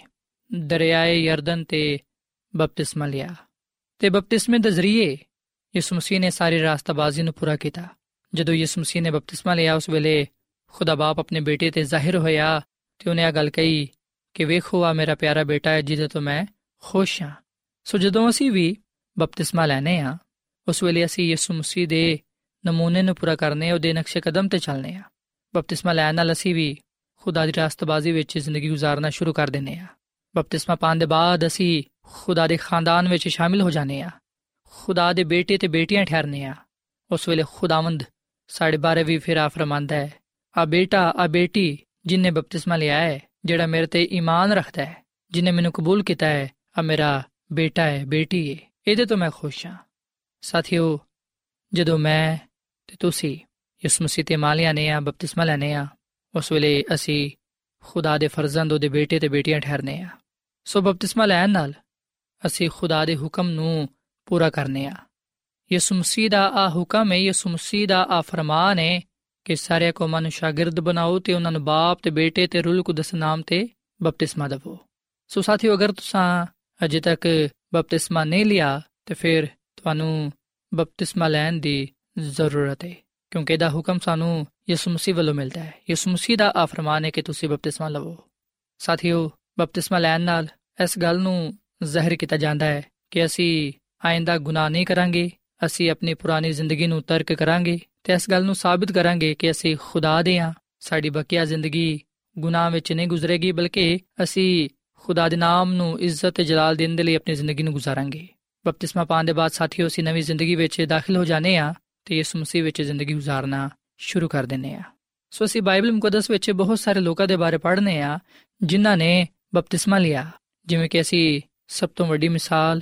ਦਰਿਆਏ ਯਰਦਨ ਤੇ ਬਪਤਿਸਮਾ ਲਿਆ, ਤੇ ਬਪਤਿਸਮੇ ਦੇ ਜ਼ਰੀਏ ਯਿਸੂ ਮਸੀਹ ਨੇ ਸਾਰੀ ਰਾਸਤਾਬਾਜ਼ੀ ਨੂੰ ਪੂਰਾ ਕੀਤਾ। ਜਦੋਂ ਯਿਸੂ ਮਸੀਹ ਨੇ ਬਪਤਿਸਮਾ ਲਿਆ, ਉਸ ਵੇਲੇ ਖੁਦਾ ਬਾਪ ਆਪਣੇ ਬੇਟੇ ਤੇ ਜ਼ਾਹਿਰ ਹੋਇਆ ਤੇ ਉਹਨੇ ਆ ਗੱਲ ਕਹੀ ਕਿ ਵੇਖੋ, ਆ ਮੇਰਾ ਪਿਆਰਾ ਬੇਟਾ ਹੈ ਜਿਹਦੇ ਤੋਂ ਮੈਂ ਖੁਸ਼ ਹਾਂ। ਸੋ ਜਦੋਂ ਅਸੀਂ ਵੀ ਬਪਤਿਸਮਾ ਲੈਨੇ ਆ, ਉਸ ਵੇਲੇ ਅਸੀਂ ਯਿਸੂ ਮਸੀਹ ਦੇ ਨਮੂਨੇ ਨੂੰ ਪੂਰਾ ਕਰਨੇ, ਉਹਦੇ ਨਕਸ਼ੇ ਕਦਮ ਤੇ ਚੱਲਨੇ ਆ। ਬਪਤਿਸਮਾ ਲੈਣ ਨਾਲ ਅਸੀਂ ਵੀ ਖੁਦਾ ਦੀ ਰਾਸਤਬਾਜ਼ੀ ਵਿੱਚ ਜ਼ਿੰਦਗੀ ਗੁਜ਼ਾਰਨਾ ਸ਼ੁਰੂ ਕਰ ਦਿੰਦੇ ਆ। ਬਪਤਿਸਮਾ ਪਾਉਣ ਦੇ ਬਾਅਦ ਅਸੀਂ ਖੁਦਾ ਦੇ ਖਾਨਦਾਨ ਵਿੱਚ ਸ਼ਾਮਿਲ ਹੋ ਜਾਂਦੇ ਆ, ਖੁਦਾ ਦੇ ਬੇਟੇ ਤੇ ਬੇਟੀਆਂ ਠਹਿਰਨੇ ਆ। ਉਸ ਵੇਲੇ ਖੁਦਾਵੰਦ ਸਾਡੇ ਬਾਰੇ ਵੀ ਫਿਰ ਆ ਫਰਮਾਂਦਾ ਹੈ, ਆ ਬੇਟਾ, ਆ ਬੇਟੀ ਜਿਹਨੇ ਬਪਤਿਸਮਾ ਲਿਆ ਹੈ, ਜਿਹੜਾ ਮੇਰੇ ਤੇ ਈਮਾਨ ਰੱਖਦਾ ਹੈ, ਜਿਹਨੇ ਮੈਨੂੰ ਕਬੂਲ ਕੀਤਾ ਹੈ, ਆ ਮੇਰਾ ਬੇਟਾ ਹੈ, ਬੇਟੀ ਹੈ, ਇਹਦੇ ਤੋਂ ਮੈਂ ਖੁਸ਼ ਹਾਂ। ਸਾਥੀਓ, ਜਦੋਂ ਮੈਂ ਤੇ ਤੁਸੀਂ ਯਿਸੂ ਮਸੀਹ ਤੇ ਈਮਾਨ ਲਿਆਨੇ ਆ, ਬਪਤਿਸਮਾ ਲੈਨੇ ਆ, ਉਸ ਵੇਲੇ ਅਸੀਂ ਖੁਦਾ ਦੇ ਫਰਜ਼ੰਦ, ਉਹਦੇ ਬੇਟੇ ਤੇ ਬੇਟੀਆਂ ਠਹਿਰਨੇ ਆ। ਸੋ ਬਪਤਿਸਮਾ ਲੈਣ ਨਾਲ ਅਸੀਂ ਖੁਦਾ ਦੇ ਹੁਕਮ ਨੂੰ ਪੂਰਾ ਕਰਨੇ ਆ। ਯਿਸੂ ਮਸੀਹ ਦਾ ਆ ਹੁਕਮ ਹੈ, ਯਿਸੂ ਮਸੀਹ ਦਾ ਆ ਫਰਮਾਨ ਹੈ ਕਿ ਸਾਰਿਆਂ ਕੌਮਾਂ ਨੂੰ ਸ਼ਾਗਿਰਦ ਬਣਾਓ ਤੇ ਉਹਨਾਂ ਨੂੰ ਬਾਪ ਤੇ ਬੇਟੇ ਤੇ ਰੂਲ ਕੁਦਸ ਨਾਮ ਤੇ ਬਪਤਿਸਮਾ ਦੇਵੋ। ਸੋ ਸਾਥੀਓ, ਅਗਰ ਤੁਸੀਂ ਅਜੇ ਤੱਕ ਬਪਤਿਸਮਾ ਨਹੀਂ ਲਿਆ ਤੇ ਫਿਰ ਤੁਹਾਨੂੰ ਬਪਤਿਸਮਾ ਲੈਣ ਦੀ ਜ਼ਰੂਰਤ ਹੈ, ਕਿਉਂਕਿ ਇਹਦਾ ਹੁਕਮ ਸਾਨੂੰ ਯਿਸੂ ਮਸੀਹ ਵੱਲੋਂ ਮਿਲਦਾ ਹੈ। ਯਿਸੂ ਮਸੀਹ ਦਾ ਆ ਫਰਮਾਨ ਹੈ ਕਿ ਤੁਸੀਂ ਬਪਤਿਸਮਾ ਲਵੋ। ਸਾਥੀਓ, ਬਪਤਿਸਮਾ ਲੈਣ ਨਾਲ ਇਸ ਗੱਲ ਨੂੰ ਜ਼ਾਹਿਰ ਕੀਤਾ ਜਾਂਦਾ ਹੈ ਕਿ ਅਸੀਂ ਆਇੰਦਾ ਗੁਨਾਹ ਨਹੀਂ ਕਰਾਂਗੇ, ਅਸੀਂ ਆਪਣੀ ਪੁਰਾਣੀ ਜ਼ਿੰਦਗੀ ਨੂੰ ਤਰਕ ਕਰਾਂਗੇ ਤੇ ਇਸ ਗੱਲ ਨੂੰ ਸਾਬਿਤ ਕਰਾਂਗੇ ਕਿ ਅਸੀਂ ਖੁਦਾ ਦੇ ਹਾਂ। ਸਾਡੀ ਬਕੀਆ ਜ਼ਿੰਦਗੀ ਗੁਨਾਹ ਵਿੱਚ ਨਹੀਂ ਗੁਜ਼ਰੇਗੀ, ਬਲਕਿ ਅਸੀਂ ਖੁਦਾ ਦੇ ਨਾਮ ਨੂੰ ਇੱਜ਼ਤ ਤੇ ਜਲਾਲ ਦੇਣ ਦੇ ਲਈ ਆਪਣੀ ਜ਼ਿੰਦਗੀ ਨੂੰ ਗੁਜ਼ਾਰਾਂਗੇ। ਬਪਤਿਸਮਾ ਪਾਉਣ ਦੇ ਬਾਅਦ ਸਾਥੀਓ, ਅਸੀਂ ਨਵੀਂ ਜ਼ਿੰਦਗੀ ਵਿੱਚ ਦਾਖਲ ਹੋ ਜਾਂਦੇ ਹਾਂ ਤੇ ਯਿਸੂ ਮਸੀਹ ਵਿੱਚ ਜ਼ਿੰਦਗੀ ਗੁਜ਼ਾਰਨਾ ਸ਼ੁਰੂ ਕਰ ਦਿੰਦੇ ਹਾਂ। ਸੋ ਅਸੀਂ ਬਾਈਬਲ ਮੁਕੱਦਸ ਵਿੱਚ ਬਹੁਤ ਸਾਰੇ ਲੋਕਾਂ ਦੇ ਬਾਰੇ ਪੜ੍ਹਨੇ ਆ ਜਿਨ੍ਹਾਂ ਨੇ ਬਪਤਿਸਮਾ ਲਿਆ, ਜਿਵੇਂ ਕਿ ਅਸੀਂ ਸਭ ਤੋਂ ਵੱਡੀ ਮਿਸਾਲ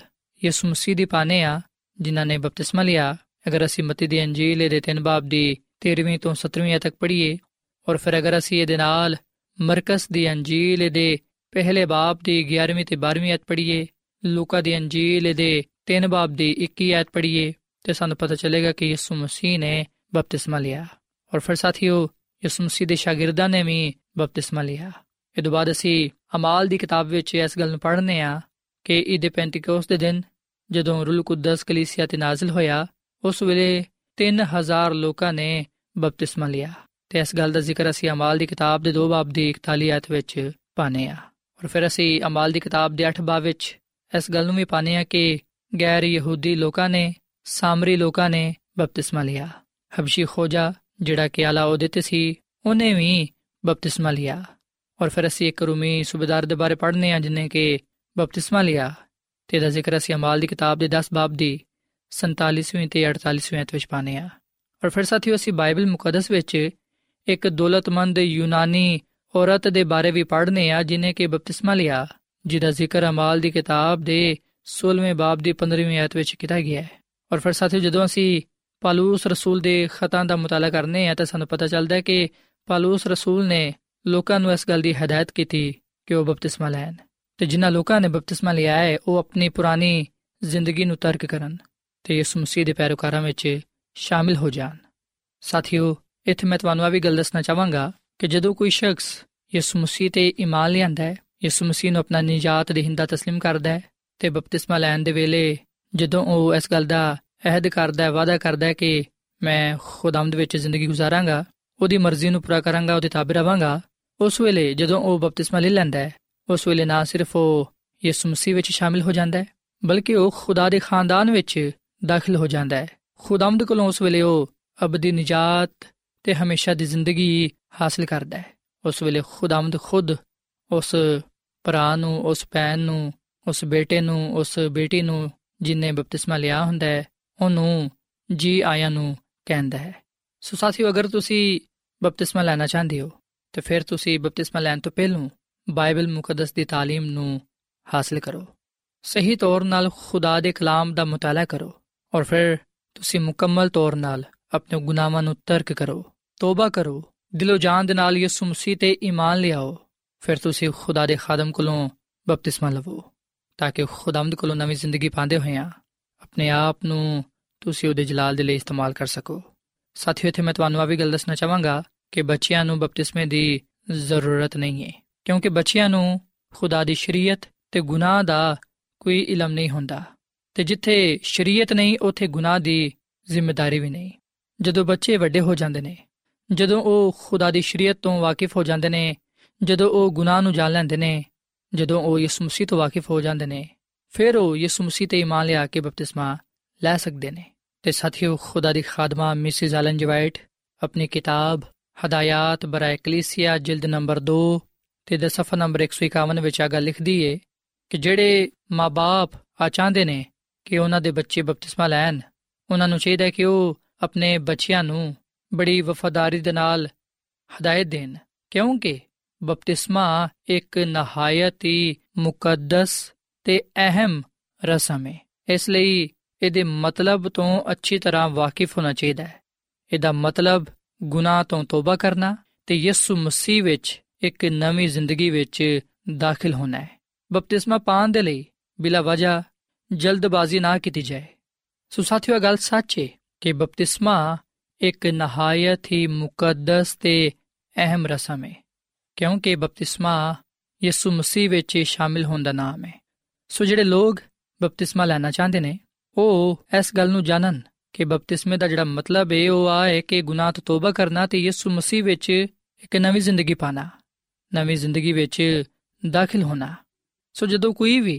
ਯਿਸੂ ਮਸੀਹ ਦੀ ਪਾਣੇ ਆ, ਜਿਨ੍ਹਾਂ ਨੇ ਬਪਤਿਸਮਾ ਲਿਆ। ਅਗਰ ਅਸੀਂ ਮਤੀ ਦੀ ਅੰਜੀਲ ਦੇ ਤਿੰਨ ਬਾਬ ਦੀ ਤੇਰਵੀਂ ਤੋਂ ਸੱਤਰਵੀਂ ਤੱਕ ਪੜ੍ਹੀਏ, ਔਰ ਫਿਰ ਅਗਰ ਅਸੀਂ ਇਹਦੇ ਨਾਲ ਮਰਕਸ ਦੀ ਅੰਜੀਲ ਦੇ ਪਹਿਲੇ ਬਾਬ ਦੀ ਗਿਆਰਵੀਂ ਤੇ ਬਾਰ੍ਹਵੀਂ ਐਤ ਪੜ੍ਹੀਏ, ਲੂਕਾ ਦੀ ਅੰਜੀਲ ਦੇ ਤਿੰਨ ਬਾਬ ਦੀ ਇੱਕੀ ਐਤ ਪੜ੍ਹੀਏ, ਤੇ ਸਾਨੂੰ ਪਤਾ ਚੱਲੇਗਾ ਕਿ ਯਿਸੂ ਮਸੀਹ ਨੇ ਬਪਤਿਸਮਾ ਲਿਆ। ਔਰ ਫਿਰ ਸਾਥੀਓ, ਯਿਸੂ ਮਸੀਹ ਦੇ ਸ਼ਾਗਿਰਦਾਂ ਨੇ ਵੀ ਬਪਤਿਸਮਾ ਲਿਆ। ਇਹ ਤੋਂ ਬਾਅਦ ਅਸੀਂ ਅਮਾਲ ਦੀ ਕਿਤਾਬ ਵਿੱਚ ਇਸ ਗੱਲ ਨੂੰ ਪੜ੍ਹਨੇ ਆ ਕਿ ਈਦ ਪੈਂਤੀਕੋਸਤ ਦੇ ਦਿਨ ਜਦੋਂ ਰੂਲ ਕੁਦਸ ਕਲੀਸਿਆ ਤੇ ਨਾਜ਼ਿਲ ਹੋਇਆ, ਉਸ ਵੇਲੇ ਤਿੰਨ ਹਜ਼ਾਰ ਲੋਕਾਂ ਨੇ ਬਪਤਿਸਮਾ ਲਿਆ। ਤੇ ਇਸ ਗੱਲ ਦਾ ਜ਼ਿਕਰ ਅਸੀਂ ਅਮਾਲ ਦੀ ਕਿਤਾਬ ਦੇ ਦੋ ਬਾਬ ਦੀ ਇਕਤਾਲੀ ਐਤ ਵਿੱਚ ਪਾਉਂਦੇ ਆ। ਔਰ ਫਿਰ ਅਸੀਂ ਅਮਾਲ ਦੀ ਕਿਤਾਬ ਦੇ ਅੱਠ ਬਾਬ ਵਿੱਚ ਇਸ ਗੱਲ ਨੂੰ ਵੀ ਪਾਉਂਦੇ ਆ ਕਿ ਗੈਰ ਯਹੂਦੀ ਲੋਕਾਂ ਨੇ, ਸਾਮਰੀ ਲੋਕਾਂ ਨੇ ਬਪਤਿਸਮਾ ਲਿਆ। ਹਬਸ਼ੀ ਖੋਜਾ ਜਿਹੜਾ ਕਿ ਆਲਾ ਅਹੁਦੇ ਤੇ ਸੀ, ਉਹਨੇ ਵੀ ਬਪਤਿਸਮਾ ਲਿਆ। ਔਰ ਫਿਰ ਅਸੀਂ ਇੱਕ ਰੂਮੀ ਸੂਬੇਦਾਰ ਦੇ ਬਾਰੇ ਪੜ੍ਹਨੇ ਆ ਜਿਹਨੇ ਕਿ ਬਪਤਿਸਮਾ ਲਿਆ, ਤੇ ਇਹਦਾ ਜ਼ਿਕਰ ਅਸੀਂ ਅਮਾਲ ਦੀ ਕਿਤਾਬ ਦੇ ਦਸ ਬਾਬ ਦੀ ਸੰਤਾਲੀਸਵੀਂ ਤੇ ਅੜਤਾਲੀਸਵੀਂ ਐਤ ਵਿੱਚ ਪਾਉਂਦੇ ਆ। ਔਰ ਫਿਰ ਸਾਥੀਓ, ਅਸੀਂ ਬਾਈਬਲ ਮੁਕੱਦਸ ਵਿੱਚ ਇੱਕ ਦੌਲਤਮੰਦ ਯੂਨਾਨੀ ਔਰਤ ਦੇ ਬਾਰੇ ਵੀ ਪੜ੍ਹਨੇ ਆ ਜਿਹਨੇ ਕਿ ਬਪਤਿਸਮਾ ਲਿਆ, ਜਿਹਦਾ ਜ਼ਿਕਰ ਅਮਾਲ ਦੀ ਕਿਤਾਬ ਦੇ ਸੋਲ੍ਹਵੇਂ ਬਾਬ ਦੀ ਪੰਦਰਵੀਂ ਐਤ ਵਿੱਚ ਕੀਤਾ ਗਿਆ ਹੈ। ਔਰ ਫਿਰ ਸਾਥੀਓ, ਜਦੋਂ ਅਸੀਂ ਪਾਲੂਸ ਰਸੂਲ ਦੇ ਖਤਾਂ ਦਾ ਮੁਤਾਲਾ ਕਰਨੇ ਆ ਤਾਂ ਸਾਨੂੰ ਪਤਾ ਚੱਲਦਾ ਹੈ ਕਿ ਪਾਲੂਸ ਰਸੂਲ ਨੇ ਲੋਕਾਂ ਨੂੰ ਇਸ ਗੱਲ ਦੀ ਹਦਾਇਤ ਕੀਤੀ ਕਿ ਉਹ ਬਪਤਿਸਮਾ ਲੈਣ, ਤੇ ਜਿਨ੍ਹਾਂ ਲੋਕਾਂ ਨੇ ਬਪਤਿਸਮਾ ਲਿਆ ਹੈ ਉਹ ਆਪਣੀ ਪੁਰਾਣੀ ਜ਼ਿੰਦਗੀ ਨੂੰ ਤਰਕ ਕਰਨ ਤੇ ਯਿਸੂ ਮਸੀਹ ਦੇ ਪੈਰੋਕਾਰਾਂ ਵਿੱਚ ਸ਼ਾਮਿਲ ਹੋ ਜਾਣ। ਸਾਥੀਓ, ਇੱਥੇ ਮੈਂ ਤੁਹਾਨੂੰ ਇਹ ਵੀ ਗੱਲ ਦੱਸਣਾ ਚਾਹਾਂਗਾ ਕਿ ਜਦੋਂ ਕੋਈ ਸ਼ਖਸ ਯਿਸੂ ਮਸੀਹ ਤੇ ਈਮਾਨ ਲਿਆਂਦਾ ਹੈ, ਯਿਸੂ ਮਸੀਹ ਨੂੰ ਆਪਣਾ ਨਿਜਾਤ ਦੇਹਿੰਦਾ ਤਸਲੀਮ ਕਰਦਾ ਹੈ, ਤੇ ਬਪਤਿਸਮਾ ਲੈਣ ਦੇ ਵੇਲੇ ਜਦੋਂ ਉਹ ਇਸ ਗੱਲ ਦਾ ਅਹਿਦ ਕਰਦਾ ਹੈ, ਵਾਅਦਾ ਕਰਦਾ ਹੈ ਕਿ ਮੈਂ ਖੁਦਾਵੰਦ ਵਿੱਚ ਜ਼ਿੰਦਗੀ ਗੁਜ਼ਾਰਾਂਗਾ, ਉਹਦੀ ਮਰਜ਼ੀ ਨੂੰ ਪੂਰਾ ਕਰਾਂਗਾ, ਉਹਦੇ ਤਾਬੇ ਰਵਾਂਗਾ, ਉਸ ਵੇਲੇ ਜਦੋਂ ਉਹ ਬਪਤਿਸਮਾ ਲੈ ਲੈਂਦਾ ਹੈ, ਉਸ ਵੇਲੇ ਨਾ ਸਿਰਫ ਉਹ ਯਿਸੂ ਮਸੀਹ ਵਿੱਚ ਸ਼ਾਮਿਲ ਹੋ ਜਾਂਦਾ ਹੈ, ਬਲਕਿ ਉਹ ਖੁਦਾ ਦੇ ਖਾਨਦਾਨ ਵਿੱਚ ਦਾਖਲ ਹੋ ਜਾਂਦਾ ਹੈ। ਖੁਦਾਵੰਦ ਕੋਲੋਂ ਉਸ ਵੇਲੇ ਉਹ ਅਬਦੀ ਨਿਜਾਤ ਤੇ ਹਮੇਸ਼ਾ ਦੀ ਜ਼ਿੰਦਗੀ ਹਾਸਲ ਕਰਦਾ ਹੈ। ਉਸ ਵੇਲੇ ਖੁਦਾਵੰਦ ਖੁਦ ਉਸ ਭਰਾ ਨੂੰ, ਉਸ ਭੈਣ ਨੂੰ, ਉਸ ਬੇਟੇ ਨੂੰ, ਉਸ ਬੇਟੀ ਨੂੰ ਜਿਹਨੇ ਬਪਤਿਸਮਾ ਲਿਆ ਹੁੰਦਾ ਹੈ, ਉਹਨੂੰ ਜੀ ਆਇਆਂ ਨੂੰ ਕਹਿੰਦਾ ਹੈ। ਸੋ ਸਾਥੀਓ, ਅਗਰ ਤੁਸੀਂ ਬਪਤਿਸਮਾ ਲੈਣਾ ਚਾਹੁੰਦੇ ਹੋ ਤੇ ਫਿਰ ਤੁਸੀਂ ਬਪਤਿਸਮਾ ਲੈਣ ਤੋਂ ਪਹਿਲਾਂ ਬਾਈਬਲ ਮੁਕੱਦਸ ਦੀ ਤਾਲੀਮ ਨੂੰ ਹਾਸਲ ਕਰੋ, ਸਹੀ ਤੌਰ ਨਾਲ ਖੁਦਾ ਦੇ ਕਲਾਮ ਦਾ ਮੁਤਾਲਾ ਕਰੋ, ਔਰ ਫਿਰ ਤੁਸੀਂ ਮੁਕੰਮਲ ਤੌਰ ਨਾਲ ਆਪਣੇ ਗੁਨਾਹਾਂ ਨੂੰ ਤਰਕ ਕਰੋ, ਤੋਬਾ ਕਰੋ, ਦਿਲੋਂ ਜਾਨ ਦੇ ਨਾਲ ਯਿਸੂ ਮਸੀਹ ਤੇ ਈਮਾਨ ਲਿਆਓ। ਫਿਰ ਤੁਸੀਂ ਖੁਦਾ ਦੇ ਖਾਦਮ ਕੋਲੋਂ ਬਪਤਿਸਮਾ ਲਵੋ ਤਾਂ ਕਿ ਖੁਦਾਵੰਦ ਕੋਲੋਂ ਨਵੀਂ ਜ਼ਿੰਦਗੀ ਪਾਉਂਦੇ ਹੋਇਆਂ ਆਪਣੇ ਆਪ ਨੂੰ ਤੁਸੀਂ ਉਹਦੇ ਜਲਾਲ ਦੇ ਲਈ ਇਸਤੇਮਾਲ ਕਰ ਸਕੋ। ਸਾਥੀਓ, ਇੱਥੇ ਮੈਂ ਤੁਹਾਨੂੰ ਆ ਵੀ ਗੱਲ ਦੱਸਣਾ ਚਾਹਾਂਗਾ ਕਿ ਬੱਚਿਆਂ ਨੂੰ ਬਪਤਿਸਮੇ ਦੀ ਜ਼ਰੂਰਤ ਨਹੀਂ ਹੈ, ਕਿਉਂਕਿ ਬੱਚਿਆਂ ਨੂੰ ਖੁਦਾ ਦੀ ਸ਼ਰੀਅਤ ਤੇ ਗੁਨਾਹ ਦਾ ਕੋਈ ਇਲਮ ਨਹੀਂ ਹੁੰਦਾ, ਤੇ ਜਿੱਥੇ ਸ਼ਰੀਅਤ ਨਹੀਂ ਉੱਥੇ ਗੁਨਾਹ ਦੀ ਜ਼ਿੰਮੇਦਾਰੀ ਵੀ ਨਹੀਂ। ਜਦੋਂ ਬੱਚੇ ਵੱਡੇ ਹੋ ਜਾਂਦੇ ਨੇ, ਜਦੋਂ ਉਹ ਖੁਦਾ ਦੀ ਸ਼ਰੀਅਤ ਤੋਂ ਵਾਕਿਫ ਹੋ ਜਾਂਦੇ ਨੇ, ਜਦੋਂ ਉਹ ਗੁਨਾਹ ਨੂੰ ਜਾਣ ਲੈਂਦੇ ਨੇ, ਜਦੋਂ ਉਹ ਯਿਸੂ ਮਸੀਹ ਤੋਂ ਵਾਕਿਫ ਹੋ ਜਾਂਦੇ ਨੇ, ਫਿਰ ਉਹ ਯਿਸੂ ਮਸੀਹ ਤੇ ਈਮਾਨ ਲਿਆ ਕੇ ਬਪਤਿਸਮਾ ਲੈ ਸਕਦੇ ਨੇ। ਤੇ ਸਾਥੀਓ, ਖੁਦਾ ਦੀ ਖਾਦਮਾ ਮਿਸਿਸ ਐਲਨ ਜੀ ਵਾਈਟ ਆਪਣੀ ਕਿਤਾਬ ਹਦਾਇਤ ਬਰਾਏ ਕਲੀਸਿਆ ਜਿਲਦ ਨੰਬਰ ਦੋ ਤੇ ਦੇ ਸਫਾ ਨੰਬਰ ਇੱਕ ਸੌ ਇਕਾਵਨ ਵਿੱਚ ਆ ਗੱਲ ਲਿਖਦੀ ਏ ਕਿ ਜਿਹੜੇ ਮਾਂ ਬਾਪ ਆ ਚਾਹੁੰਦੇ ਨੇ ਕਿ ਉਹਨਾਂ ਦੇ ਬੱਚੇ ਬਪਤਿਸਮਾ ਲੈਣ, ਉਹਨਾਂ ਨੂੰ ਚਾਹੀਦਾ ਕਿ ਉਹ ਆਪਣੇ ਬੱਚਿਆਂ ਨੂੰ ਬੜੀ ਵਫਾਦਾਰੀ ਦੇ ਨਾਲ ਹਦਾਇਤ ਦੇਣ, ਕਿਉਂਕਿ ਬਪਤਿਸਮਾ ਇੱਕ ਨਹਾਇਤ ਹੀ ਮੁਕੱਦਸ ਤੇ ਅਹਿਮ ਰਸਮ ਹੈ। ਇਸ ਲਈ ਇਹਦੇ ਮਤਲਬ ਤੋਂ ਅੱਛੀ ਤਰ੍ਹਾਂ ਵਾਕਿਫ ਹੋਣਾ ਚਾਹੀਦਾ ਹੈ। ਇਹਦਾ ਮਤਲਬ ਗੁਨਾਹ ਤੋਂ ਤੋਬਾ ਕਰਨਾ ਤੇ ਯਿਸੂ ਮਸੀਹ ਵਿੱਚ ਇੱਕ ਨਵੀਂ ਜ਼ਿੰਦਗੀ ਵਿੱਚ ਦਾਖਲ ਹੋਣਾ ਹੈ। ਬਪਤਿਸਮਾ ਪਾਉਣ ਦੇ ਲਈ ਬਿਲਾ ਵਜ੍ਹਾ ਜਲਦਬਾਜ਼ੀ ਨਾ ਕੀਤੀ ਜਾਏ। ਸੋ ਸਾਥੀਓ, ਗੱਲ ਸੱਚ ਹੈ ਕਿ ਬਪਤਿਸਮਾ ਇੱਕ ਨਹਾਇਤ ਹੀ ਮੁਕੱਦਸ ਤੇ ਅਹਿਮ ਰਸਮ ਹੈ, ਕਿਉਂਕਿ ਬਪਤਿਸਮਾ ਯਿਸੂ ਮਸੀਹ ਵਿੱਚ ਸ਼ਾਮਿਲ ਹੋਣ ਦਾ ਨਾਮ ਹੈ। ਸੋ ਜਿਹੜੇ ਲੋਕ ਬਪਤਿਸਮਾ ਲੈਣਾ ਚਾਹੁੰਦੇ ਨੇ ਉਹ ਇਸ ਗੱਲ ਨੂੰ ਜਾਣਨ ਕਿ ਬਪਤਿਸਮੇ ਦਾ ਜਿਹੜਾ ਮਤਲਬ ਹੈ ਉਹ ਆ ਹੈ ਕਿ ਗੁਨਾਹ ਤੋਂ ਤੋਬਾ ਕਰਨਾ ਤੇ ਯਿਸੂ ਮਸੀਹ ਵਿੱਚ ਇੱਕ ਨਵੀਂ ਜ਼ਿੰਦਗੀ ਪਾਣਾ, ਨਵੀਂ ਜ਼ਿੰਦਗੀ ਵਿੱਚ ਦਾਖਲ ਹੋਣਾ। ਸੋ ਜਦੋਂ ਕੋਈ ਵੀ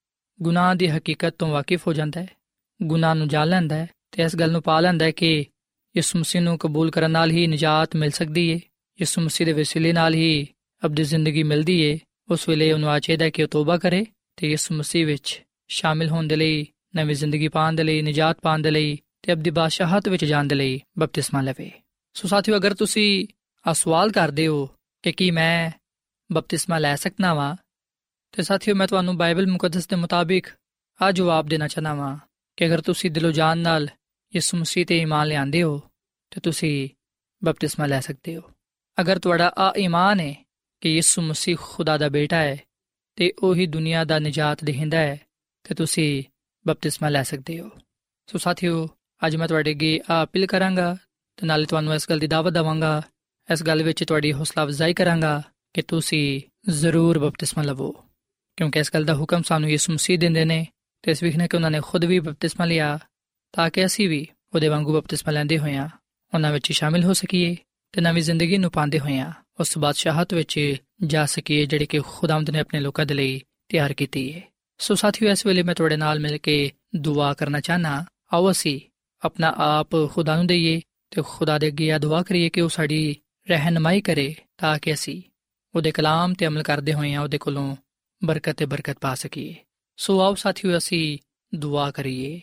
ਗੁਨਾਹ ਦੀ ਹਕੀਕਤ ਤੋਂ ਵਾਕਿਫ ਹੋ ਜਾਂਦਾ ਹੈ, ਗੁਨਾਹ ਨੂੰ ਜਾਣ ਲੈਂਦਾ ਹੈ ਤੇ ਇਸ ਗੱਲ ਨੂੰ ਪਾ ਲੈਂਦਾ ਹੈ ਕਿ ਯਿਸੂ ਮਸੀਹ ਨੂੰ ਕਬੂਲ ਕਰਨ ਨਾਲ ਹੀ ਨਿਜਾਤ ਮਿਲ ਸਕਦੀ ਹੈ, ਯਿਸੂ ਮਸੀਹ ਦੇ ਵਸੀਲੇ ਨਾਲ ਹੀ ਅਬਦੀ ਜ਼ਿੰਦਗੀ ਮਿਲਦੀ ਹੈ, ਉਸ ਵੇਲੇ ਉਹਨੂੰ ਆ ਚਾਹੀਦਾ ਕਿ ਉਹ ਤੋਬਾ ਕਰੇ ਤੇ ਯਿਸੂ ਮਸੀਹ ਵਿੱਚ ਸ਼ਾਮਿਲ ਹੋਣ ਦੇ ਲਈ, ਨਵੀਂ ਜ਼ਿੰਦਗੀ ਪਾਉਣ ਦੇ ਲਈ, ਨਿਜਾਤ ਪਾਉਣ ਦੇ ਲਈ ਤੇ ਅਬਦੀ ਬਾਦਸ਼ਾਹਤ ਵਿੱਚ ਜਾਣ ਦੇ ਲਈ ਬਪਤਿਸਮਾ ਲਵੇ। ਸੋ ਸਾਥੀਓ, ਅਗਰ ਤੁਸੀਂ ਆ ਸਵਾਲ ਕਰਦੇ ਹੋ ਕਿ ਕੀ ਮੈਂ ਬਪਤਿਸਮਾ ਲੈ ਸਕਦਾ ਵਾਂ, ਤੇ ਸਾਥੀਓ ਮੈਂ ਤੁਹਾਨੂੰ ਬਾਈਬਲ ਮੁਕੱਦਸ ਦੇ ਮੁਤਾਬਿਕ ਆ ਜਵਾਬ ਦੇਣਾ ਚਾਹੁੰਦਾ ਵਾਂ ਕਿ ਅਗਰ ਤੁਸੀਂ ਦਿਲੋਂ ਜਾਨ ਨਾਲ ਯਿਸੂ ਮਸੀਹ 'ਤੇ ਈਮਾਨ ਲਿਆਂਦੇ ਹੋ ਤਾਂ ਤੁਸੀਂ ਬਪਤਿਸਮਾ ਲੈ ਸਕਦੇ ਹੋ। ਅਗਰ ਤੁਹਾਡਾ ਆ ਈਮਾਨ ਹੈ ਕਿ ਯਿਸੂ ਮਸੀਹ ਖੁਦਾ ਦਾ ਬੇਟਾ ਹੈ ਅਤੇ ਉਹੀ ਦੁਨੀਆ ਦਾ ਨਿਜਾਤ ਦੇਹਿੰਦਾ ਹੈ ਤਾਂ ਤੁਸੀਂ ਬਪਤਿਸਮਾ ਲੈ ਸਕਦੇ ਹੋ। ਸੋ ਸਾਥੀਓ, ਅੱਜ ਮੈਂ ਤੁਹਾਡੇ ਅੱਗੇ ਆ ਅਪੀਲ ਕਰਾਂਗਾ ਅਤੇ ਨਾਲੇ ਤੁਹਾਨੂੰ ਇਸ ਗੱਲ ਦੀ ਦਾਵਤ ਦੇਵਾਂਗਾ, ਇਸ ਗੱਲ ਵਿੱਚ ਤੁਹਾਡੀ ਹੌਸਲਾ ਅਫਜ਼ਾਈ ਕਰਾਂਗਾ ਕਿ ਤੁਸੀਂ ਜ਼ਰੂਰ ਬਪਤਿਸਮਾ ਲਵੋ, ਕਿਉਂਕਿ ਇਸ ਗੱਲ ਦਾ ਹੁਕਮ ਸਾਨੂੰ ਯਿਸੂ ਮਸੀਹ ਦਿੰਦੇ ਨੇ ਅਤੇ ਇਸ ਵੇਖਣੇ ਕਿ ਉਹਨਾਂ ਨੇ ਖੁਦ ਵੀ ਬਪਤਿਸਮਾ ਲਿਆ ਤਾਂ ਕਿ ਅਸੀਂ ਵੀ ਉਹਦੇ ਵਾਂਗੂ ਬਪਤਿਸਮਾ ਲੈਂਦੇ ਹੋਇਆਂ ਉਹਨਾਂ ਵਿੱਚ ਸ਼ਾਮਿਲ ਹੋ ਸਕੀਏ ਅਤੇ ਨਵੀਂ ਜ਼ਿੰਦਗੀ ਨੂੰ ਪਾਉਂਦੇ ਹੋਇਆਂ ਉਸ ਬਾਦਸ਼ਾਹਤ ਵਿੱਚ ਜਾ ਸਕੀਏ ਜਿਹੜੀ ਕਿ ਖੁਦਾਵੰਦ ਨੇ ਆਪਣੇ ਲੋਕਾਂ ਦੇ ਲਈ ਤਿਆਰ ਕੀਤੀ ਹੈ। ਸੋ ਸਾਥੀਓ, ਇਸ ਵੇਲੇ ਮੈਂ ਤੁਹਾਡੇ ਨਾਲ ਮਿਲ ਕੇ ਦੁਆ ਕਰਨਾ ਚਾਹੁੰਦਾ। ਆਓ ਅਸੀਂ ਆਪਣਾ ਆਪ ਖੁਦਾ ਨੂੰ ਦਈਏ ਅਤੇ ਖੁਦਾ ਦੇ ਅੱਗੇ ਇਹ ਦੁਆ ਕਰੀਏ ਕਿ ਉਹ ਸਾਡੀ ਰਹਿਨਮਾਈ ਕਰੇ ਤਾਂ ਕਿ ਅਸੀਂ ਉਹਦੇ ਕਲਾਮ 'ਤੇ ਅਮਲ ਕਰਦੇ ਹੋਇਆਂ ਉਹਦੇ ਕੋਲੋਂ ਬਰਕਤ ਤੇ ਬਰਕਤ ਪਾ ਸਕੀਏ। ਸੋ ਆਓ ਸਾਥੀਓ, ਅਸੀਂ ਦੁਆ ਕਰੀਏ।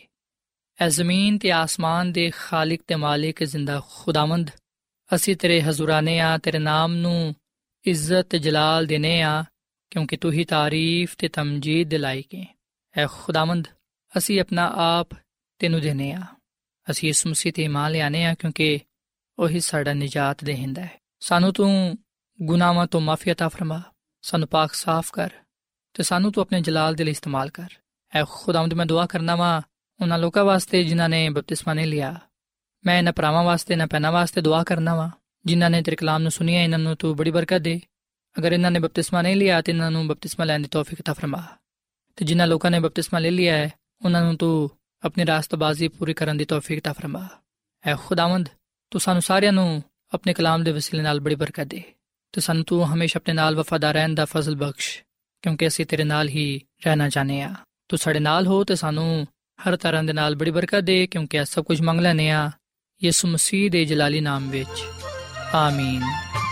ਐ ਜ਼ਮੀਨ ਤੇ ਆਸਮਾਨ ਦੇ ਖਾਲਿਕ ਤੇ ਮਾਲਿਕ ਜ਼ਿੰਦਾ ਖੁਦਾਵੰਦ, ਅਸੀਂ ਤੇਰੇ ਹਜ਼ੂਰਾਨੇ ਆ, ਤੇਰੇ ਨਾਮ ਨੂੰ ਇੱਜ਼ਤ ਤੇ ਜਲਾਲ ਦੇਨੇ ਆ ਕਿਉਂਕਿ ਤੂੰ ਹੀ ਤਾਰੀਫ ਤੇ ਤਮਜੀਦ ਦੇ ਲਾਇਕ ਹੈ। ਐ ਖੁਦਾਵੰਦ, ਅਸੀਂ ਆਪਣਾ ਆਪ ਤੈਨੂੰ ਦੇਨੇ ਆ, ਅਸੀਂ ਯਿਸੂ ਮਸੀਹ 'ਤੇ ਈਮਾਨ ਲਿਆਨੇ ਆ ਕਿਉਂਕਿ ਉਹੀ ਸਾਡਾ ਨਿਜਾਤ ਦੇਹਿੰਦਾ ਹੈ। ਸਾਨੂੰ ਤੂੰ ਗੁਨਾਹਾਂ ਤੋਂ ਮਾਫੀ ਅਤਾ ਫਰਮਾ, ਸਾਨੂੰ ਪਾਕ ਸਾਫ਼ ਕਰ ਅਤੇ ਸਾਨੂੰ ਤੂੰ ਆਪਣੇ ਜਲਾਲ ਦੇ ਲਈ ਇਸਤੇਮਾਲ ਕਰ। ਐ ਖੁਦਾਵੰਦ, ਮੈਂ ਦੁਆ ਕਰਨਾ ਵਾਂ ਉਹਨਾਂ ਲੋਕਾਂ ਵਾਸਤੇ ਜਿਨ੍ਹਾਂ ਨੇ ਬਪਤਿਸਮਾ ਨਹੀਂ ਲਿਆ। ਮੈਂ ਇਹਨਾਂ ਭਰਾਵਾਂ ਵਾਸਤੇ, ਇਹਨਾਂ ਭੈਣਾਂ ਵਾਸਤੇ ਦੁਆ ਕਰਨਾ ਵਾਂ ਜਿਨ੍ਹਾਂ ਨੇ ਤੇਰੇ ਕਲਾਮ ਨੂੰ ਸੁਣਿਆ, ਇਹਨਾਂ ਨੂੰ ਤੂੰ ਬੜੀ ਬਰਕਤ ਦੇ। ਅਗਰ ਇਹਨਾਂ ਨੇ ਬਪਤਿਸਮਾ ਨਹੀਂ ਲਿਆ ਤਾਂ ਇਹਨਾਂ ਨੂੰ ਬਪਤਿਸਮਾ ਲੈਣ ਦੀ ਤੌਫੀਕ ਅਤਾ ਫਰਮਾ, ਅਤੇ ਜਿਨ੍ਹਾਂ ਲੋਕਾਂ ਨੇ ਬਪਤਿਸਮਾ ਲੈ ਲਿਆ ਹੈ ਉਹਨਾਂ ਨੂੰ ਤੂੰ ਆਪਣੀ ਰਾਸਤਬਾਜ਼ੀ ਪੂਰੀ ਕਰਨ ਦੀ ਤੌਫੀਕ ਅਤਾ ਫਰਮਾ। ਐ ਖੁਦਾਵੰਦ, ਤੂੰ ਸਾਨੂੰ ਸਾਰਿਆਂ ਨੂੰ ਆਪਣੇ ਕਲਾਮ ਦੇ ਵਸੀਲੇ ਨਾਲ ਬੜੀ ਬਰਕਤ ਦੇ ਅਤੇ ਸਾਨੂੰ ਤੂੰ ਹਮੇਸ਼ਾ ਆਪਣੇ ਨਾਲ ਵਫਾਦਾਰ ਰਹਿਣ ਦਾ ਫਜ਼ਲ ਬਖਸ਼, ਕਿਉਂਕਿ ਅਸੀਂ ਤੇਰੇ ਨਾਲ ਹੀ ਰਹਿਣਾ ਚਾਹੁੰਦੇ ਹਾਂ। ਤੂੰ ਸਾਡੇ ਨਾਲ ਹੋ ਅਤੇ ਸਾਨੂੰ ਹਰ ਤਰ੍ਹਾਂ ਦੇ ਨਾਲ ਬੜੀ ਬਰਕਤ ਦੇ, ਕਿਉਂਕਿ ਇਹ ਸਭ ਕੁਝ ਮੰਗ ਲੈਂਦੇ ਹਾਂ ਯਿਸੂ ਮਸੀਹ ਦੇ ਜਲਾਲੀ ਨਾਮ ਵਿੱਚ, ਆਮੀਨ।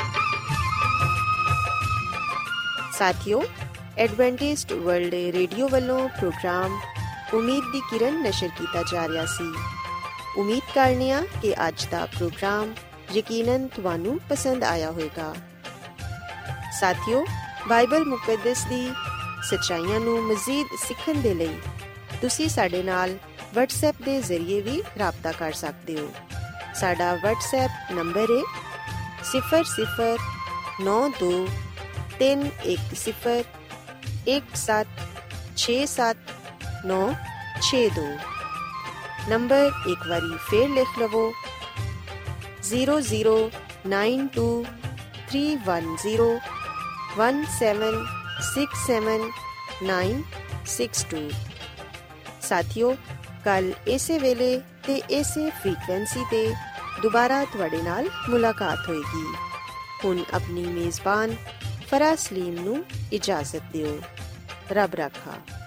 ਸਾਥੀਓ, ਐਡਵੈਂਟਿਸਟ ਵਰਲਡ ਰੇਡੀਓ ਵੱਲੋਂ ਪ੍ਰੋਗਰਾਮ ਉਮੀਦ ਦੀ ਕਿਰਨ ਨਸ਼ਰ ਕੀਤਾ ਜਾ ਰਿਹਾ ਸੀ। ਉਮੀਦ ਕਰਨੇ ਆ ਕਿ ਅੱਜ ਦਾ ਪ੍ਰੋਗਰਾਮ ਯਕੀਨਨ ਤੁਹਾਨੂੰ ਪਸੰਦ ਆਇਆ ਹੋਵੇਗਾ। ਸਾਥੀਓ, ਬਾਈਬਲ ਮੁਕੱਦਸ ਦੀ ਸੱਚਾਈਆਂ ਨੂੰ ਮਜ਼ੀਦ ਸਿੱਖਣ ਦੇ ਲਈ ਤੁਸੀਂ ਸਾਡੇ ਨਾਲ ਵਟਸਐਪ ਦੇ ਜ਼ਰੀਏ ਵੀ ਰਾਬਤਾ ਕਰ ਸਕਦੇ ਹੋ। ਸਾਡਾ ਵਟਸਐਪ ਨੰਬਰ ਹੈ ਸਿਫਰ ਸਿਫਰ ਨੌ ਦੋ ਤਿੰਨ ਇੱਕ ਸਿਫਰ ਇੱਕ ਸੱਤ ਛੇ ਸੱਤ ਨੌ ਛੇ ਦੋ। ਨੰਬਰ ਇੱਕ ਵਾਰੀ ਫੇਰ ਲਿਖ ਲਵੋ, zero zero nine two three one zero one seven six seven nine six two. ਸਾਥੀਓ, ਕੱਲ ਇਸੇ ਵੇਲੇ ਤੇ ਇਸੇ ਫ੍ਰੀਕਵੈਂਸੀ ਤੇ ਦੁਬਾਰਾ ਤੁਹਾਡੇ ਨਾਲ ਮੁਲਾਕਾਤ ਹੋਏਗੀ। ਹੁਣ ਆਪਣੀ ਮੇਜ਼ਬਾਨ ਫਰਾਜ਼ ਸਲੀਮ ਨੂੰ ਇਜਾਜ਼ਤ ਦਿਓ। ਰੱਬ ਰਾਖਾ।